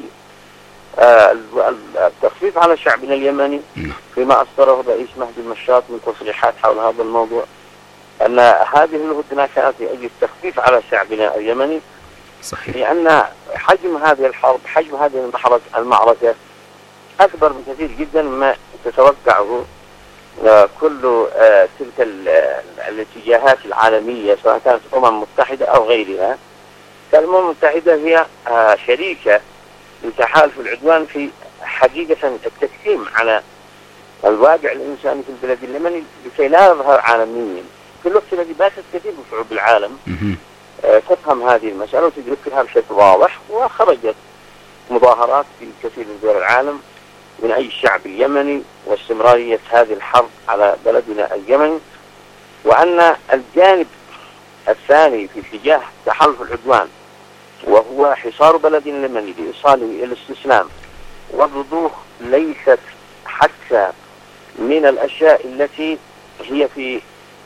التخفيف على شعبنا اليمني، فيما أصدره الرئيس مهدي المشاط من تصريحات حول هذا الموضوع، أن هذه الهدنة كانت لأجل التخفيف على شعبنا اليمني. صحيح. لأن حجم هذه الحرب، حجم هذه المعركة أكبر بكثير جدا مما تتوقعه كل تلك الاتجاهات العالمية، سواء كانت الأمم المتحدة أو غيرها. الأمم المتحدة هي شريكة لتحالف العدوان في حقيقة التكتيم على الواقع الإنساني في البلد اليمني لكي لا يظهر عالميا في الوقت الذي باتت كثير من شعوب العالم تفهم هذه المسألة وتدركها بشكل واضح. وخرجت مظاهرات في كثير من دول العالم من أي الشعب اليمني واستمرارية هذه الحرب على بلدنا اليمني، وأن الجانب الثاني في اتجاه تحالف العدوان وهو حصار بلد اليمن لإيصاله إلى الاستسلام والرضوخ ليست حتى من الأشياء التي هي في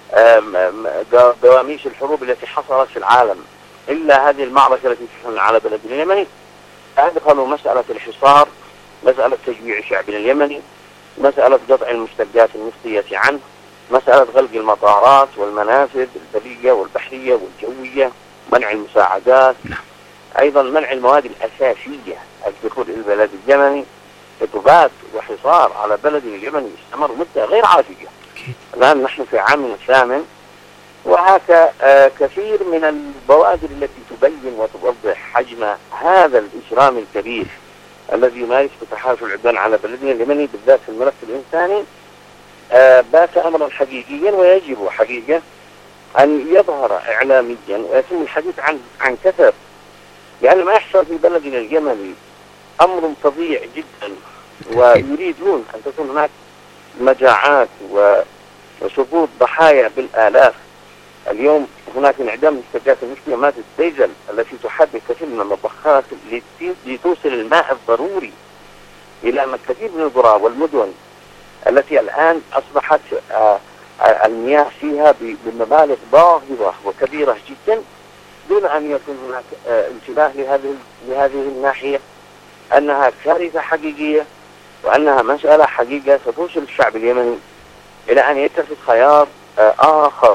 دواميش الحروب التي حصلت في العالم، إلا هذه المعركة التي تحن على بلد اليمني أدخلوا مسألة الحصار، مسألة تجويع شعبنا اليمني، مسألة قطع المشتقات النفطية عنه، مسألة غلق المطارات والمنافذ البرية والبحرية والجوية، منع المساعدات، أيضا منع المواد الأساسية الدخول إلى البلد اليمني، إضباط وحصار على بلد اليمني استمر مدة غير عادية. الآن نحن في عامنا الثامن، وهكا كثير من البوادر التي تبين وتوضح حجم هذا الإجرام الكبير الذي يمارس تحالف العدوان على بلدنا اليمني بالذات في الملف الإنساني بات أمرا حقيقيا، ويجب حقيقة أن يظهر إعلاميا ويتم الحديث عن كثر، لأن ما يحصل في بلدنا اليمني أمر فظيع جدا، ويريدون أن تكون هناك مجاعات وسقوط ضحايا بالآلاف. اليوم هناك انعدام مستجدات المشكلة مادة الديزل التي تحرك كثير من المضخات لتوصل الماء الضروري إلى كثير من القرى والمدن التي الآن أصبحت المياه فيها بمبالغ باهظة وكبيرة جدا، دون أن يكون هناك انتباه لهذه الناحية، أنها كارثة حقيقية، وأنها مسألة حقيقة ستوصل الشعب اليمني إلى أن يتخذ خيار آخر.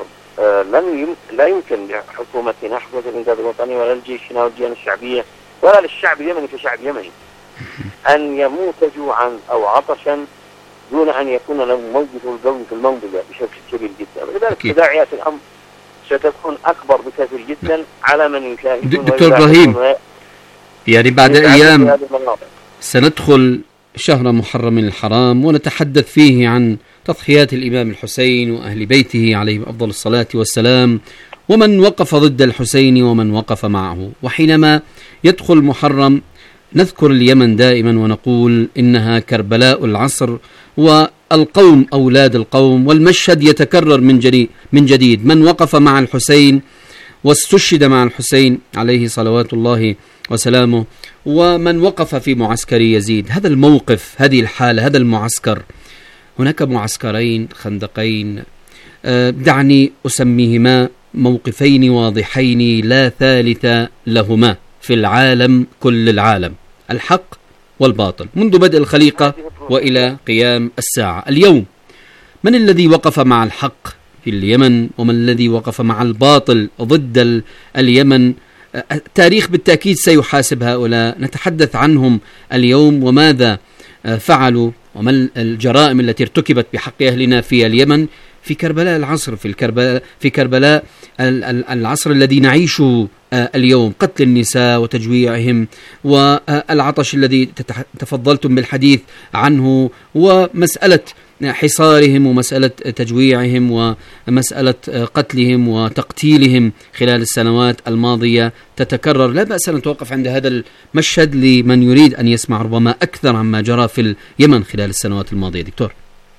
لا يمكن لحكومتنا حكومة الإنقاذ الوطني ولا لجيشنا والجيش الشعبية ولا للشعب اليمني كشعب يمني أن يموت جوعا أو عطشا دون أن يكون له موقف القوي في المنطقة بشكل كبير جدا. ولذلك تداعيات الأمر ستكون أكبر بكثير جدا على من يشاهدون. دكتور إبراهيم، يعني بعد أيام سندخل شهر محرم الحرام ونتحدث فيه عن تضحيات الإمام الحسين وأهل بيته عليه أفضل الصلاة والسلام، ومن وقف ضد الحسين ومن وقف معه. وحينما يدخل محرم نذكر اليمن دائما ونقول إنها كربلاء العصر، والقوم أولاد القوم، والمشهد يتكرر من جديد. من وقف مع الحسين واستشهد مع الحسين عليه صلوات الله وسلامه، ومن وقف في معسكر يزيد. هذا الموقف، هذه الحالة، هذا المعسكر. هناك معسكرين خندقين دعني أسميهما موقفين واضحين لا ثالث لهما في العالم، كل العالم، الحق والباطل، منذ بدء الخليقة وإلى قيام الساعة. اليوم من الذي وقف مع الحق في اليمن ومن الذي وقف مع الباطل ضد اليمن؟ التاريخ بالتأكيد سيحاسب هؤلاء، نتحدث عنهم اليوم وماذا فعلوا وما الجرائم التي ارتكبت بحق أهلنا في اليمن في كربلاء العصر، في كربلاء العصر الذي نعيشه اليوم، قتل النساء وتجويعهم والعطش الذي تفضلتم بالحديث عنه، ومسألة حصارهم ومسألة تجويعهم ومسألة قتلهم وتقتيلهم خلال السنوات الماضية تتكرر. لا بأس أن نتوقف عند هذا المشهد لمن يريد أن يسمع ربما أكثر عما جرى في اليمن خلال السنوات الماضية. دكتور.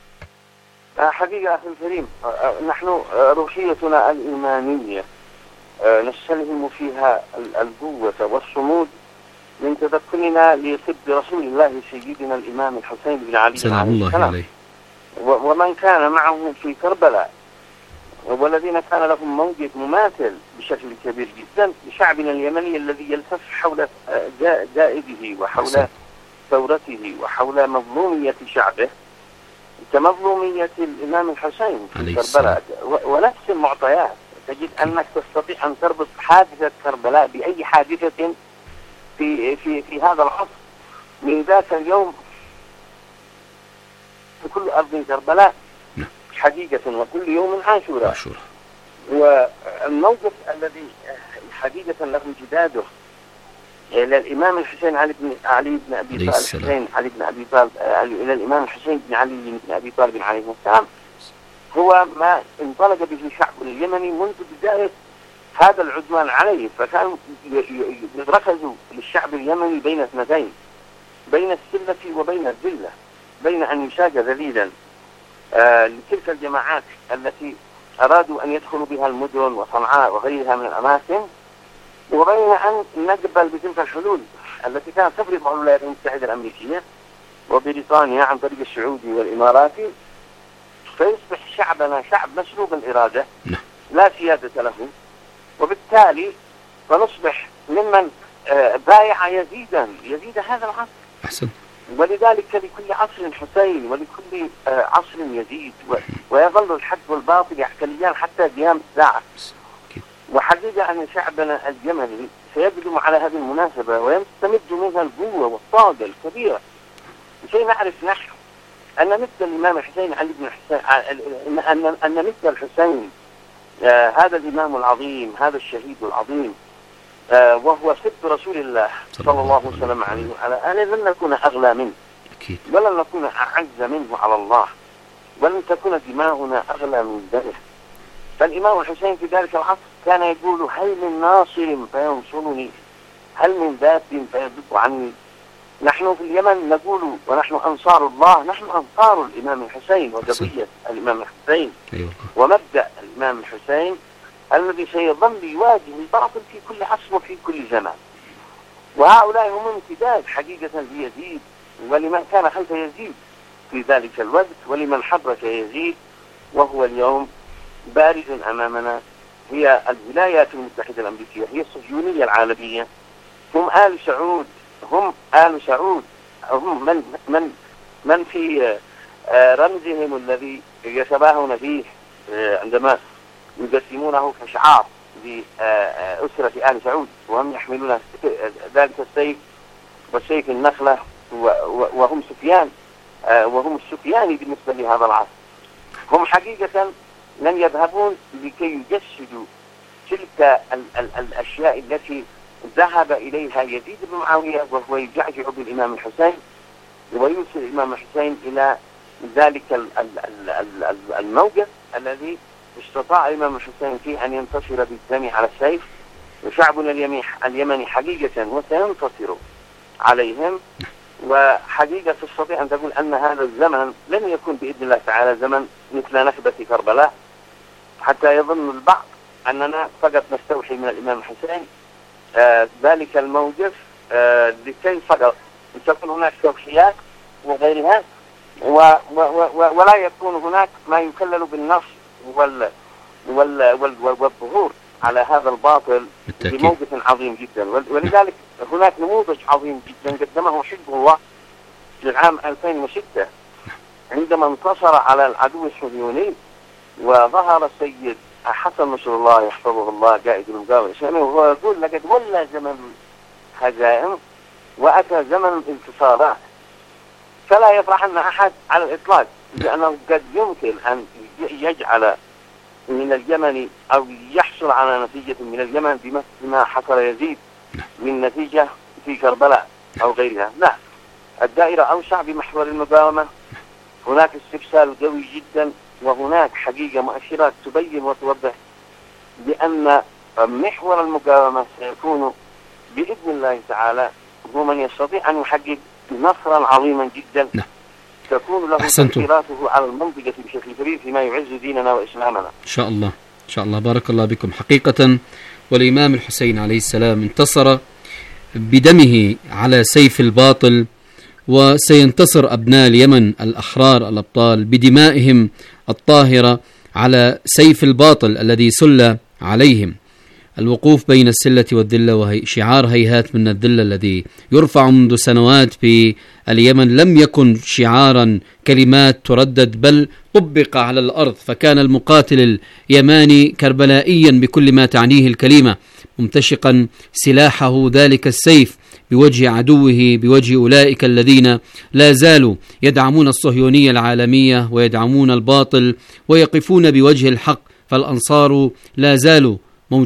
حقيقة أخي الكريم، نحن روحيتنا الإيمانية نستلهم فيها القوة والصمود من تذكرنا لطب رسول الله سيدنا الإمام الحسين بن علي سلام الله عليه ومن كان معه في كربلاء، والذين كان لهم موقف مماثل بشكل كبير جدا لشعبنا اليمني الذي يلتف حول جائده وحول ثورته وحول مظلومية شعبه كمظلومية الإمام الحسين في كربلاء. ونفس المعطيات تجد أنك تستطيع أن تربط حادثة كربلاء بأي حادثة في هذا العصر. من ذاك اليوم في كل أرض كربلاء حقيقة، وكل يوم عاشوراء. والموقف الذي حقيقة له امتداده إلى الإمام الحسين علي بن أبي طالب إلى الإمام الحسين بن علي بن أبي طالب عليه السلام هو ما انطلق به الشعب اليمني منذ بداية هذا العدوان عليه. فكانوا يتركزوا للشعب اليمني بين اثنتين، بين السلة وبين الذلة، بين أن يشاق ذليلا لتلك الجماعات التي أرادوا أن يدخلوا بها المدن وصنعاء وغيرها من الأماكن، وبين أن نقبل بتلك الحلول التي كانت تفرض على الولايات المتحدة الأمريكية وبريطانيا عن طريق السعودي والإماراتي، فيصبح شعبنا شعب مسلوب الإرادة لا سيادة له، وبالتالي فنصبح ممن بايع يزيد هذا العصر. أحسن. ولذلك لكل عصر حسين ولكل عصر يزيد، ويظل الحق والباطل يحتليان حتى قيام الساعة. وحقيقة أن شعبنا اليمني سيقدم على هذه المناسبة ويستمد منها القوة والطاقة الكبيرة، لكي نعرف نحن أن مثل الإمام الحسين علي بن حسين، أن مثل الحسين هذا الإمام العظيم، هذا الشهيد العظيم، وهو سب رسول الله صلى الله عليه وسلم عليه وعلى آله، لن نكون أغلى منه ولن نكون أعز منه على الله، ولن تكون دماؤنا أغلى من دمه. فالإمام الحسين في ذلك العصر كان يقول: هل من ناصر فينصرني، هل من ذات فيذب عني. نحن في اليمن نقول ونحن أنصار الله، نحن أنصار الإمام الحسين وقضية الإمام الحسين ومبدأ الإمام الحسين الذي سيظل يواجه الباطل في كل عصر وفي كل زمان. وهؤلاء هم امتداد حقيقة ليزيد ولمن كان خلف يزيد في ذلك الوقت، ولمن حرك يزيد وهو اليوم بارز أمامنا. هي الولايات المتحدة الأمريكية، هي الصهيونية العالمية، هم آل سعود، هم آل سعود، هم من في رمزهم الذي يتباهون فيه عندما يقسمونه كشعار لأسرة آل سعود، وهم يحملون ذلك السيف والسيف النخلة، وهم سفيان، وهم السفياني بالنسبة لهذا العصر. هم حقيقة لن يذهبون لكي يجسدوا تلك الأشياء التي ذهب إليها يزيد بن معاوية، وهو يجعجع بالإمام الحسين ويوصل الإمام الحسين إلى ذلك الموقف الذي استطاع الإمام الحسين فيه أن ينتصر بالدم على السيف، وشعبنا اليمني حقيقة وسينتصر عليهم. وحقيقة تستطيع أن تقول أن هذا الزمن لن يكون بإذن الله تعالى زمن مثل نكبة كربلاء، حتى يظن البعض أننا فقط نستوحي من الإمام الحسين ذلك الموقف لكي فقط تكون هناك توحيات وغيرها، ولا يكون هناك ما يكلل بالنص والظهور على هذا الباطل بموقف عظيم جدا. ولذلك هناك نموذج عظيم جدا قدمه حزب الله في العام 2006 عندما انتصر على العدو الصهيوني، وظهر السيد حسن نصر الله يحفظه الله قائد المقاومة الإسلامية وهو يقول: لقد ولى زمن الهزائم وأتى زمن الانتصارات. فلا يفرحن أحد على الإطلاق، لأنه قد يمكن أن يجعل من اليمن أو يحصل على نتيجة من اليمن بمثل ما حصل يزيد من نتيجة في كربلاء أو غيرها. لا، الدائرة أوسع بمحور المقاومة، هناك استفسار قوي جدا، وهناك حقيقة مؤشرات تبين وتوضح بأن محور المقاومة سيكون بإذن الله تعالى هو من يستطيع أن يحقق نصرا عظيما جدا تكون له تأثيراته على المنطقة بشكل كبير فيما يعز ديننا وإسلامنا إن شاء الله. إن شاء الله. بارك الله بكم. حقيقة والإمام الحسين عليه السلام انتصر بدمه على سيف الباطل، وسينتصر أبناء اليمن الأحرار الأبطال بدمائهم الطاهرة على سيف الباطل الذي سل عليهم. الوقوف بين السلة والذلة، وهي شعار هيهات من الذلة الذي يرفع منذ سنوات في اليمن، لم يكن شعارا كلمات تردد، بل طبق على الأرض. فكان المقاتل اليماني كربلائيا بكل ما تعنيه الكلمة، ممتشقا سلاحه ذلك السيف بوجه عدوه، بوجه أولئك الذين لا زالوا يدعمون الصهيونية العالمية ويدعمون الباطل ويقفون بوجه الحق. فالأنصار لا زالوا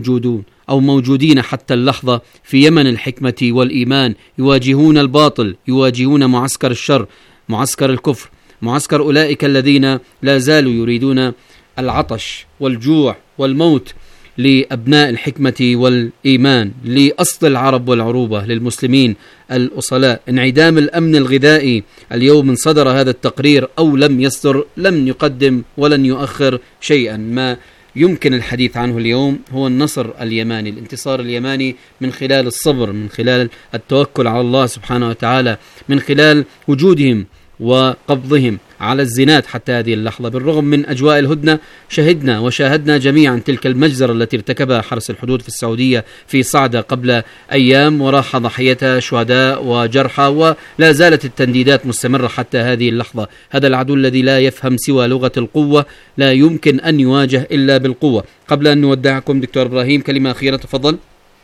موجودين حتى اللحظة في يمن الحكمة والإيمان، يواجهون الباطل، يواجهون معسكر الشر، معسكر الكفر، معسكر أولئك الذين لا زالوا يريدون العطش والجوع والموت لأبناء الحكمة والإيمان، لأصل العرب والعروبة، للمسلمين الأصلاء. انعدام الأمن الغذائي اليوم من صدر هذا التقرير أو لم يصدر، لم يقدم ولن يؤخر شيئا. ما يمكن الحديث عنه اليوم هو النصر اليماني، الانتصار اليماني من خلال الصبر، من خلال التوكل على الله سبحانه وتعالى، من خلال وجودهم وقبضهم على الزناد حتى هذه اللحظة. بالرغم من أجواء الهدنة شهدنا وشاهدنا جميعا تلك المجزرة التي ارتكبها حرس الحدود في السعودية في صعدة قبل أيام، وراح ضحيتها شهداء وجرحى، ولا زالت التنديدات مستمرة حتى هذه اللحظة. هذا العدو الذي لا يفهم سوى لغة القوة لا يمكن أن يواجه إلا بالقوة. قبل أن نودعكم دكتور إبراهيم كلمة أخيرة تفضل.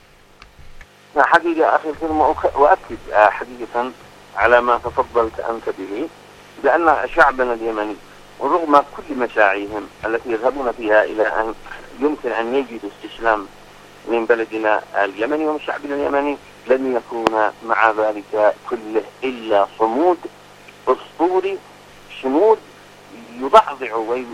حقيقة أخي الكريم وأكد حقيقة على ما تفضلت أنت به، بأن شعبنا اليمني ورغم كل مساعيهم التي يذهبون فيها إلى أن يمكن أن يجدوا استسلام من بلدنا اليمني ومن شعبنا اليمني، لن يكون مع ذلك كله إلا صمود أسطوري شمود يضعضع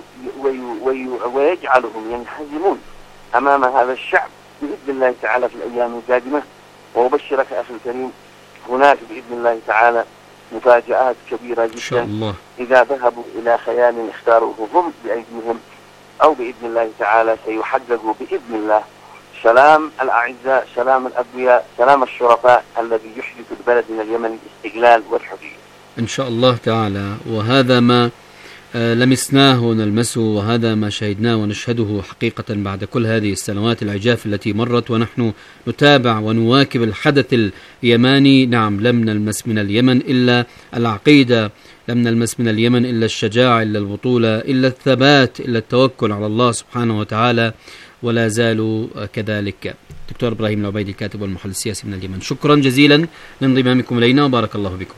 ويجعلهم ينهزمون أمام هذا الشعب بإذن الله تعالى في الأيام القادمة. وأبشرك أخي الكريم هناك بإذن الله تعالى مفاجآت كبيرة جدا إن شاء الله إذا ذهبوا إلى خيال اختاروه هم بأيديهم، أو بإذن الله تعالى سيحققوا بإذن الله سلام الأعزاء، سلام الأقوياء، سلام الشرفاء الذي يحدث بلدنا اليمن الاستقلال والحرية إن شاء الله تعالى. وهذا ما لمسناه ونلمسه، وهذا ما شهدناه ونشهده حقيقة بعد كل هذه السنوات العجاف التي مرت ونحن نتابع ونواكب الحدث اليماني. نعم، لم نلمس من اليمن إلا العقيدة، لم نلمس من اليمن إلا الشجاعة، إلا البطولة، إلا الثبات، إلا التوكل على الله سبحانه وتعالى، ولا زالوا كذلك. دكتور إبراهيم العبيدي الكاتب والمحلل السياسي من اليمن، شكرا جزيلا لانضمامكم إلينا وبارك الله بكم.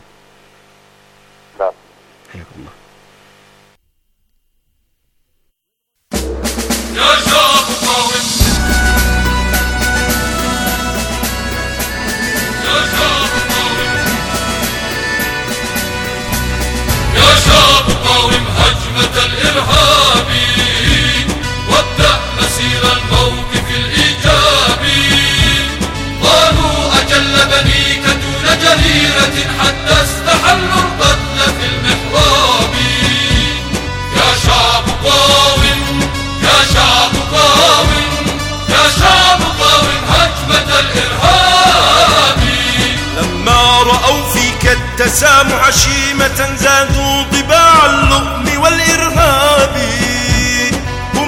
حياكم الله. الإرهابي وابدأ مسير الموقف الإيجابي. قالوا أجل بنيك دون جريرة حتى استحلوا القتل في المحراب. يا شعب قاوم، يا شعب قاوم، يا شعب قاوم هجمة الإرهاب. لما رأوا فيك التسامح شيمة زادوا طباع اللؤم والإرهاب. هم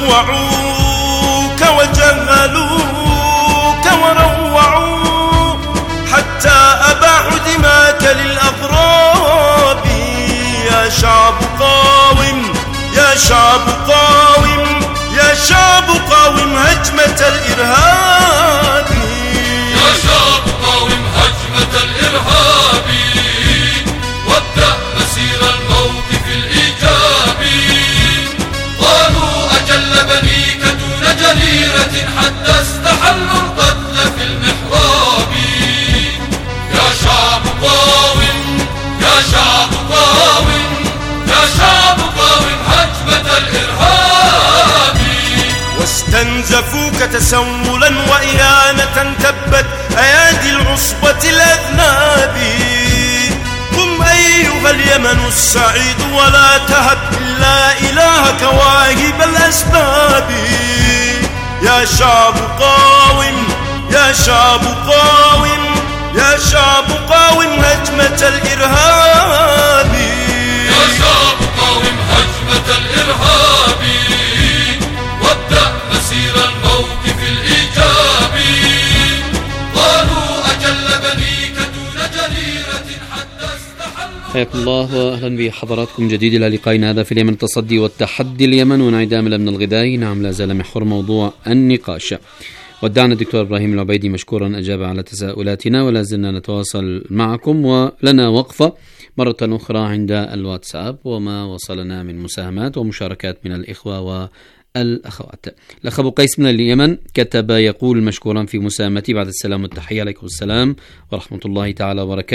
جوعوك وجهلوك وروعوك حتى أباحوا دماك للأضراب. يا شعب قاوم، يا شعب قاوم، يا شعب قاوم هجمة الإرهاب. يا شعب قاوم هجمة الإرهاب وابدأ مسير الموقف الإيجابي. قالوا أجل بنيك دون جريرة حتى استحلوا القتل في المحراب. يا شعب قاوم، يا شعب قاوم، يا شعب قاوم هجمة الإرهاب. واستنزفوك تسولا وإهانة تبت أيادي العصبة الأذناب. قم أيها اليمن السعيد ولا تهب إلا إلهك واهب الأسباب. يا شعب قاوم، يا شعب قاوم، يا شعب قاوم هجمة الإرهاب. يا شعب قاوم هجمة الإرهاب وابدأ مسير الموقف الإيجابي. قالوا أجل بنيك دون جريرة حتى استحلوا. حياكم الله واهلا بحضراتكم جديد الى لقائنا هذا في اليمن التصدي والتحدي اليمن وانعدام الامن الغذائي. نعم، لا زال محور موضوع النقاش. ودعنا الدكتور إبراهيم العبيدي مشكورا أجاب على تساؤلاتنا، ولا زلنا نتواصل معكم، ولنا وقفة مرة أخرى عند الواتساب وما وصلنا من مساهمات ومشاركات من الإخوة والأخوات. الأخ أبو قيس من اليمن كتب يقول: مشكورا في مساهمتي، بعد السلام والتحية. عليكم السلام ورحمة الله تعالى وبركاته.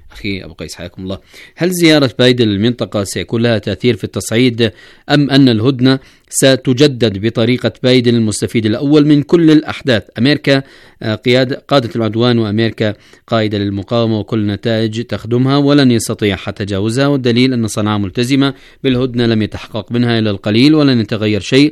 أخي أبو قيس حياكم الله. هل زيارة بايدن للمنطقة سيكون لها تأثير في التصعيد، أم أن الهدنة ستجدد بطريقة بايدن المستفيد الأول من كل الأحداث؟ أمريكا قادة العدوان، وأمريكا قائدة للمقاومة، وكل نتائج تخدمها ولن يستطيع حتى تجاوزها، والدليل أن صنعاء ملتزمة بالهدنة، لم يتحقق منها إلا القليل ولن يتغير شيء،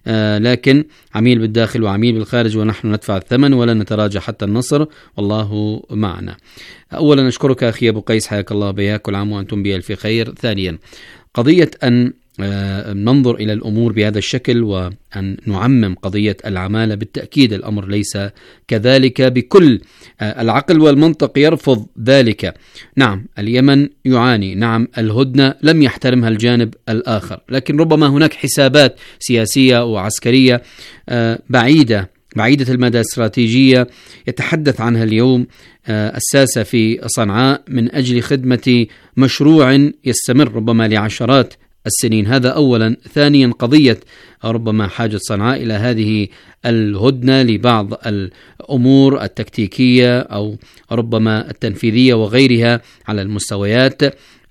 لكن عميل بالداخل وعميل بالخارج، ونحن ندفع الثمن ولن نتراجع حتى النصر، والله معنا. أولا أشكرك أخي أبو قيس حياك الله بياك، كل عام وأنتم بألف خير. ثانيا قضية أن ننظر إلى الأمور بهذا الشكل وأن نعمم قضية العمالة، بالتأكيد الأمر ليس كذلك بكل العقل والمنطق يرفض ذلك. نعم اليمن يعاني، نعم الهدنة لم يحترمها الجانب الآخر، لكن ربما هناك حسابات سياسية وعسكرية بعيدة المدى استراتيجية يتحدث عنها اليوم الساسة في صنعاء من أجل خدمة مشروع يستمر ربما لعشرات السنين. هذا أولا. ثانيا قضية ربما حاجة صنعاء إلى هذه الهدنة لبعض الأمور التكتيكية أو ربما التنفيذية وغيرها على المستويات.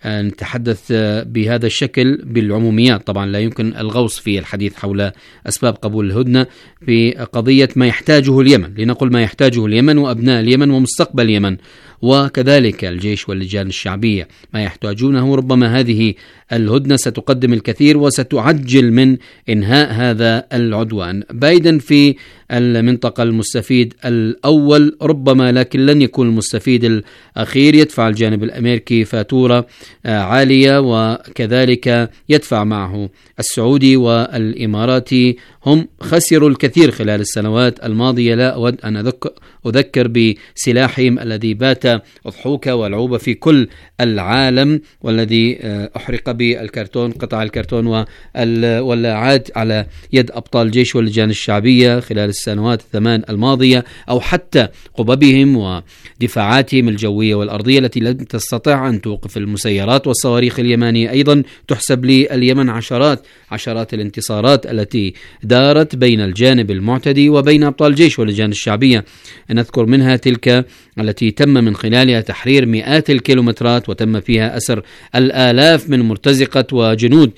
نتحدث بهذا الشكل بالعموميات، طبعا لا يمكن الغوص في الحديث حول أسباب قبول الهدنة بقضية ما يحتاجه اليمن، لنقل ما يحتاجه اليمن وأبناء اليمن ومستقبل اليمن، وكذلك الجيش واللجان الشعبية ما يحتاجونه. ربما هذه الهدنة ستقدم الكثير وستعجل من إنهاء هذا العدوان. بايدن في المنطقة المستفيد الأول ربما، لكن لن يكون المستفيد الأخير. يدفع الجانب الأمريكي فاتورة عالية، وكذلك يدفع معه السعودي والإماراتي، هم خسروا الكثير خلال السنوات الماضية. لا أود أن أذكر بسلاحهم الذي بات أضحوكة والعوبة في كل العالم، والذي أحرق بالكرتون، قطع الكرتون واللاعات على يد أبطال الجيش واللجان الشعبية خلال السنوات الثمان الماضية، أو حتى قببهم ودفاعاتهم الجوية والأرضية التي لم تستطع أن توقف المسيرات والصواريخ اليمانية. أيضا تحسب لليمن عشرات الانتصارات التي دارت بين الجانب المعتدي وبين أبطال الجيش واللجان الشعبية. نذكر منها تلك التي تم من خلالها تحرير مئات الكيلومترات، وتم فيها أسر الآلاف من مرتزقة وجنود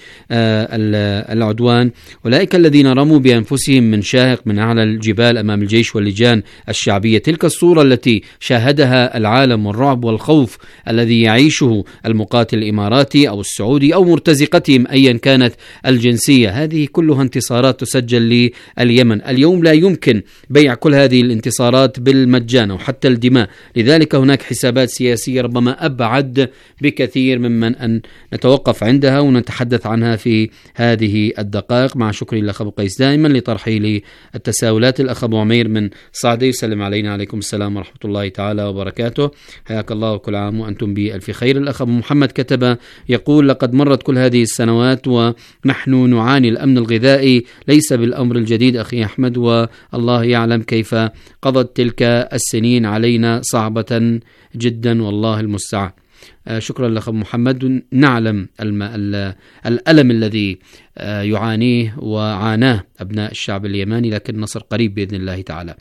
العدوان، أولئك الذين رموا بأنفسهم من شاهق من أعلى الجبال أمام الجيش واللجان الشعبية. تلك الصورة التي شاهدها العالم، والرعب والخوف الذي يعيشه المقاتل الإماراتي أو السعودي أو مرتزقتهم أيا كانت الجنسية، هذه كلها انتصارات تسجل لليمن. اليوم لا يمكن بيع كل هذه الانتصارات بالمجان أو حتى الدماء، لذلك هناك حسابات سياسية ربما أبعد بكثير ممن أن نتوقف عندها ونتحدث عنها في هذه الدقائق. مع شكري لأخ أبو قيس دائما لطرحه للتساؤلات. الأخ أبو عمير من صعدة يسلم علينا. عليكم السلام ورحمة الله تعالى وبركاته، حياك الله وكل عام وأنتم بألف خير. الأخ أبو محمد كتب يقول: لقد مرت كل هذه السنوات ونحن نعاني. الأمن الغذائي ليس بالأمر الجديد أخي أحمد، والله يعلم كيف قضت تلك السنين علينا صعبة جدا، والله المستعان. شكرا لك محمد. نعلم الألم الذي يعانيه وعاناه أبناء الشعب اليماني، لكن النصر قريب بإذن الله تعالى.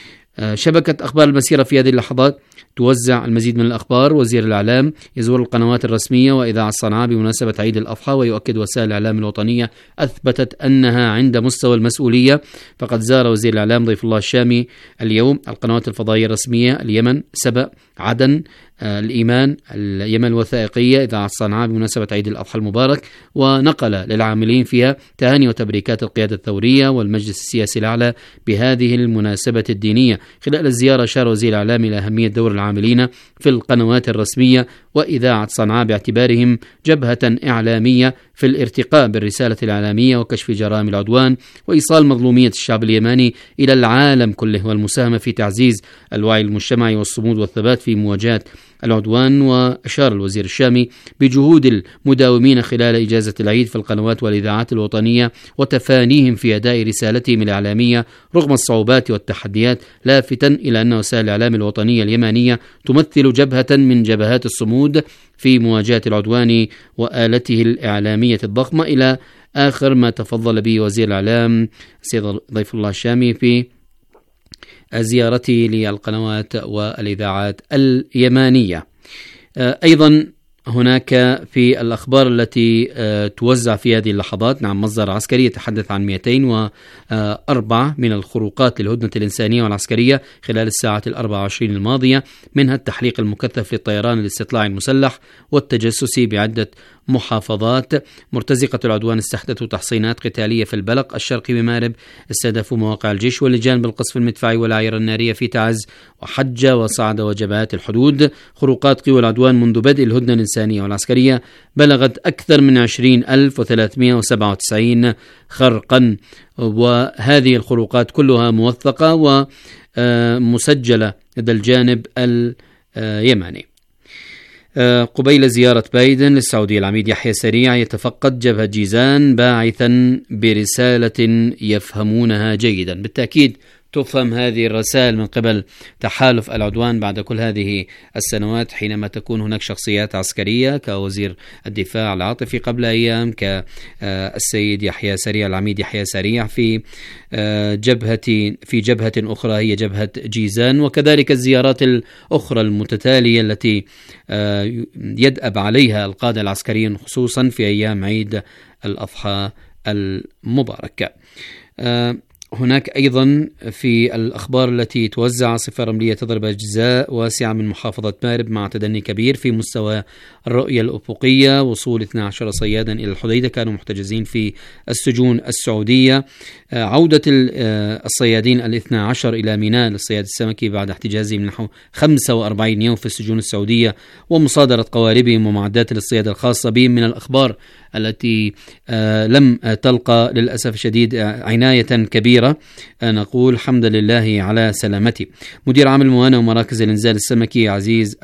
شبكة أخبار المسيرة في هذه اللحظات توزع المزيد من الأخبار. وزير الإعلام يزور القنوات الرسمية وإذاعة صنعاء بمناسبة عيد الأضحى، ويؤكد وسائل الإعلام الوطنية أثبتت أنها عند مستوى المسؤولية. فقد زار وزير الإعلام ضيف الله الشامي اليوم القنوات الفضائية الرسمية: اليمن، سبأ، عدن، الإيمان، اليمن الوثائقية، إذاعة صنعاء بمناسبة عيد الأضحى المبارك، ونقل للعاملين فيها تهاني وتبريكات القيادة الثورية والمجلس السياسي الأعلى بهذه المناسبة الدينية. خلال الزيارة أشار وزير الإعلام إلى أهمية دور العاملين في القنوات الرسمية وإذاعة صنعاء باعتبارهم جبهة إعلامية في الارتقاء بالرسالة الإعلامية وكشف جرائم العدوان وإيصال مظلومية الشعب اليماني إلى العالم كله، والمساهمة في تعزيز الوعي المجتمعي والصمود والثبات في مواجهة العدوان. وأشار الوزير الشامي بجهود المداومين خلال إجازة العيد في القنوات والإذاعات الوطنية وتفانيهم في أداء رسالتهم الإعلامية رغم الصعوبات والتحديات، لافتا إلى أن وسائل الإعلام الوطنية اليمانية تمثل جبهة من جبهات الصمود في مواجهة العدوان وآلته الإعلامية الضخمة، إلى آخر ما تفضل به وزير الإعلام سيد ضيف الله الشامي في زيارته للقنوات والإذاعات اليمانية. أيضا هناك في الأخبار التي توزع في هذه اللحظات، نعم، مصدر عسكري يتحدث عن 204 من الخروقات للهدنة الإنسانية والعسكرية خلال الساعات 24 الماضية، منها التحليق المكثف للطيران الاستطلاعي المسلح والتجسسي بعدة محافظات. مرتزقة العدوان استحدثوا تحصينات قتالية في البلق الشرقي بمارب، استهدفوا مواقع الجيش واللجان بالقصف المدفعي والعير النارية في تعز وحجة وصعدة وجبهات الحدود. خروقات قوى العدوان منذ بدء الهدنة الإنسانية والعسكرية بلغت أكثر من 20,397 خرقا، وهذه الخروقات كلها موثقة ومسجلة لدى الجانب اليمني. قبيل زيارة بايدن للسعودية، العميد يحيى سريع يتفقد جبهة جيزان باعثا برسالة يفهمونها جيدا. بالتأكيد تفهم هذه الرسائل من قبل تحالف العدوان بعد كل هذه السنوات، حينما تكون هناك شخصيات عسكرية كوزير الدفاع العاطفي قبل أيام، كالسيد يحيى سريع، العميد يحيى سريع في جبهة أخرى هي جبهة جيزان، وكذلك الزيارات الأخرى المتتالية التي يدأب عليها القادة العسكريين خصوصا في أيام عيد الأضحى المبارك. هناك أيضا في الأخبار التي توزع صفة رملية تضرب أجزاء واسعة من محافظة مارب مع تدني كبير في مستوى الرؤية الأفقية. وصول 12 صيادا إلى الحديدة كانوا محتجزين في السجون السعودية. عودة الصيادين 12 إلى ميناء للصياد السمكي بعد احتجازهم نحو 45 يوم في السجون السعودية، ومصادرة قواربهم ومعدات للصيادة الخاصة بهم من الأخبار التي لم تلقى للأسف الشديد عناية كبيرة. نقول الحمد لله على سلامتي. مدير عام الموانئ ومراكز الإنزال السمكي عزيز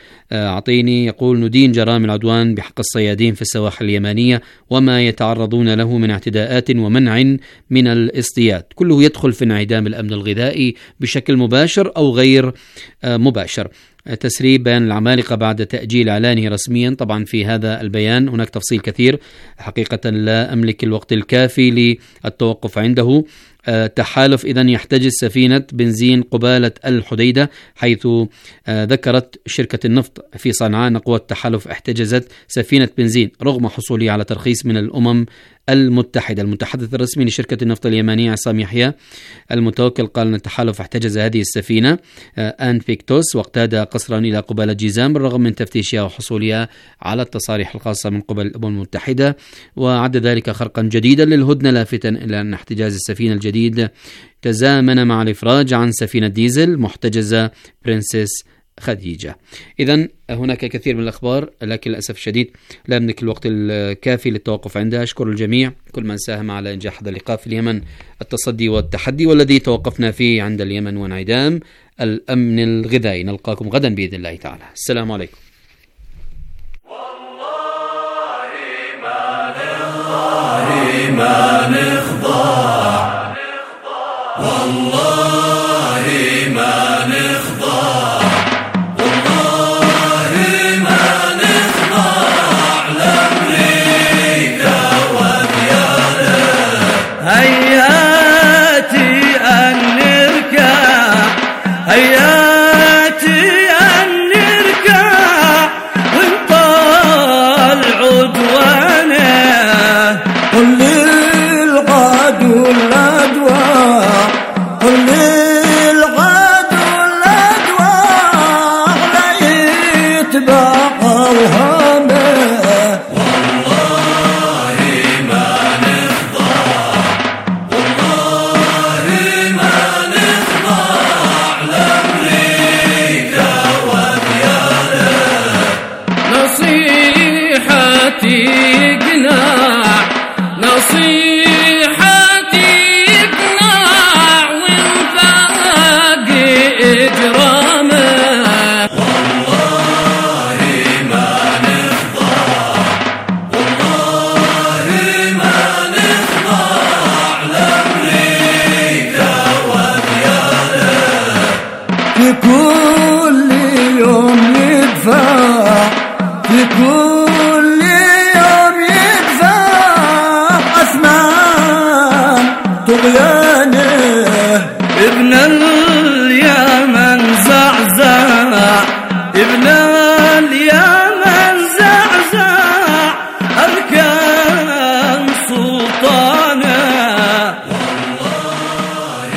العطيني يقول: ندين جرائم العدوان بحق الصيادين في السواحل اليمنية وما يتعرضون له من اعتداءات ومنع من الاصطياد، كله يدخل في انعدام الأمن الغذائي بشكل مباشر أو غير مباشر. تسريب بيان العمالقة بعد تأجيل إعلانه رسميا. طبعا في هذا البيان هناك تفصيل كثير، حقيقة لا أملك الوقت الكافي للتوقف عنده. تحالف إذن يحتجز سفينة بنزين قبالة الحديدة، حيث ذكرت شركة النفط في صنعاء أن قوى التحالف احتجزت سفينة بنزين رغم حصولها على ترخيص من الأمم المتحدة. المتحدث الرسمي لشركة النفط اليمنية عصام يحيى المتوكل قال أن التحالف احتجز هذه السفينة أنفيكتوس واقتاد قصرا إلى قبالة جيزان بالرغم من تفتيشها وحصولها على التصاريح الخاصة من قبل الأمم المتحدة، وعد ذلك خرقا جديدا للهدنة، لافتا إلى أن احتجاز السفينة الجديد تزامن مع الإفراج عن سفينة ديزل محتجزة برنسس خديجة. إذن هناك كثير من الأخبار، لكن للأسف الشديد لا أملك الوقت الكافي للتوقف عندها. أشكر الجميع، كل من ساهم على إنجاح هذا اللقاء في اليمن، التصدي والتحدي، والذي توقفنا فيه عند اليمن وانعدام الأمن الغذائي. نلقاكم غدا بإذن الله تعالى. السلام عليكم. ما نخضع والله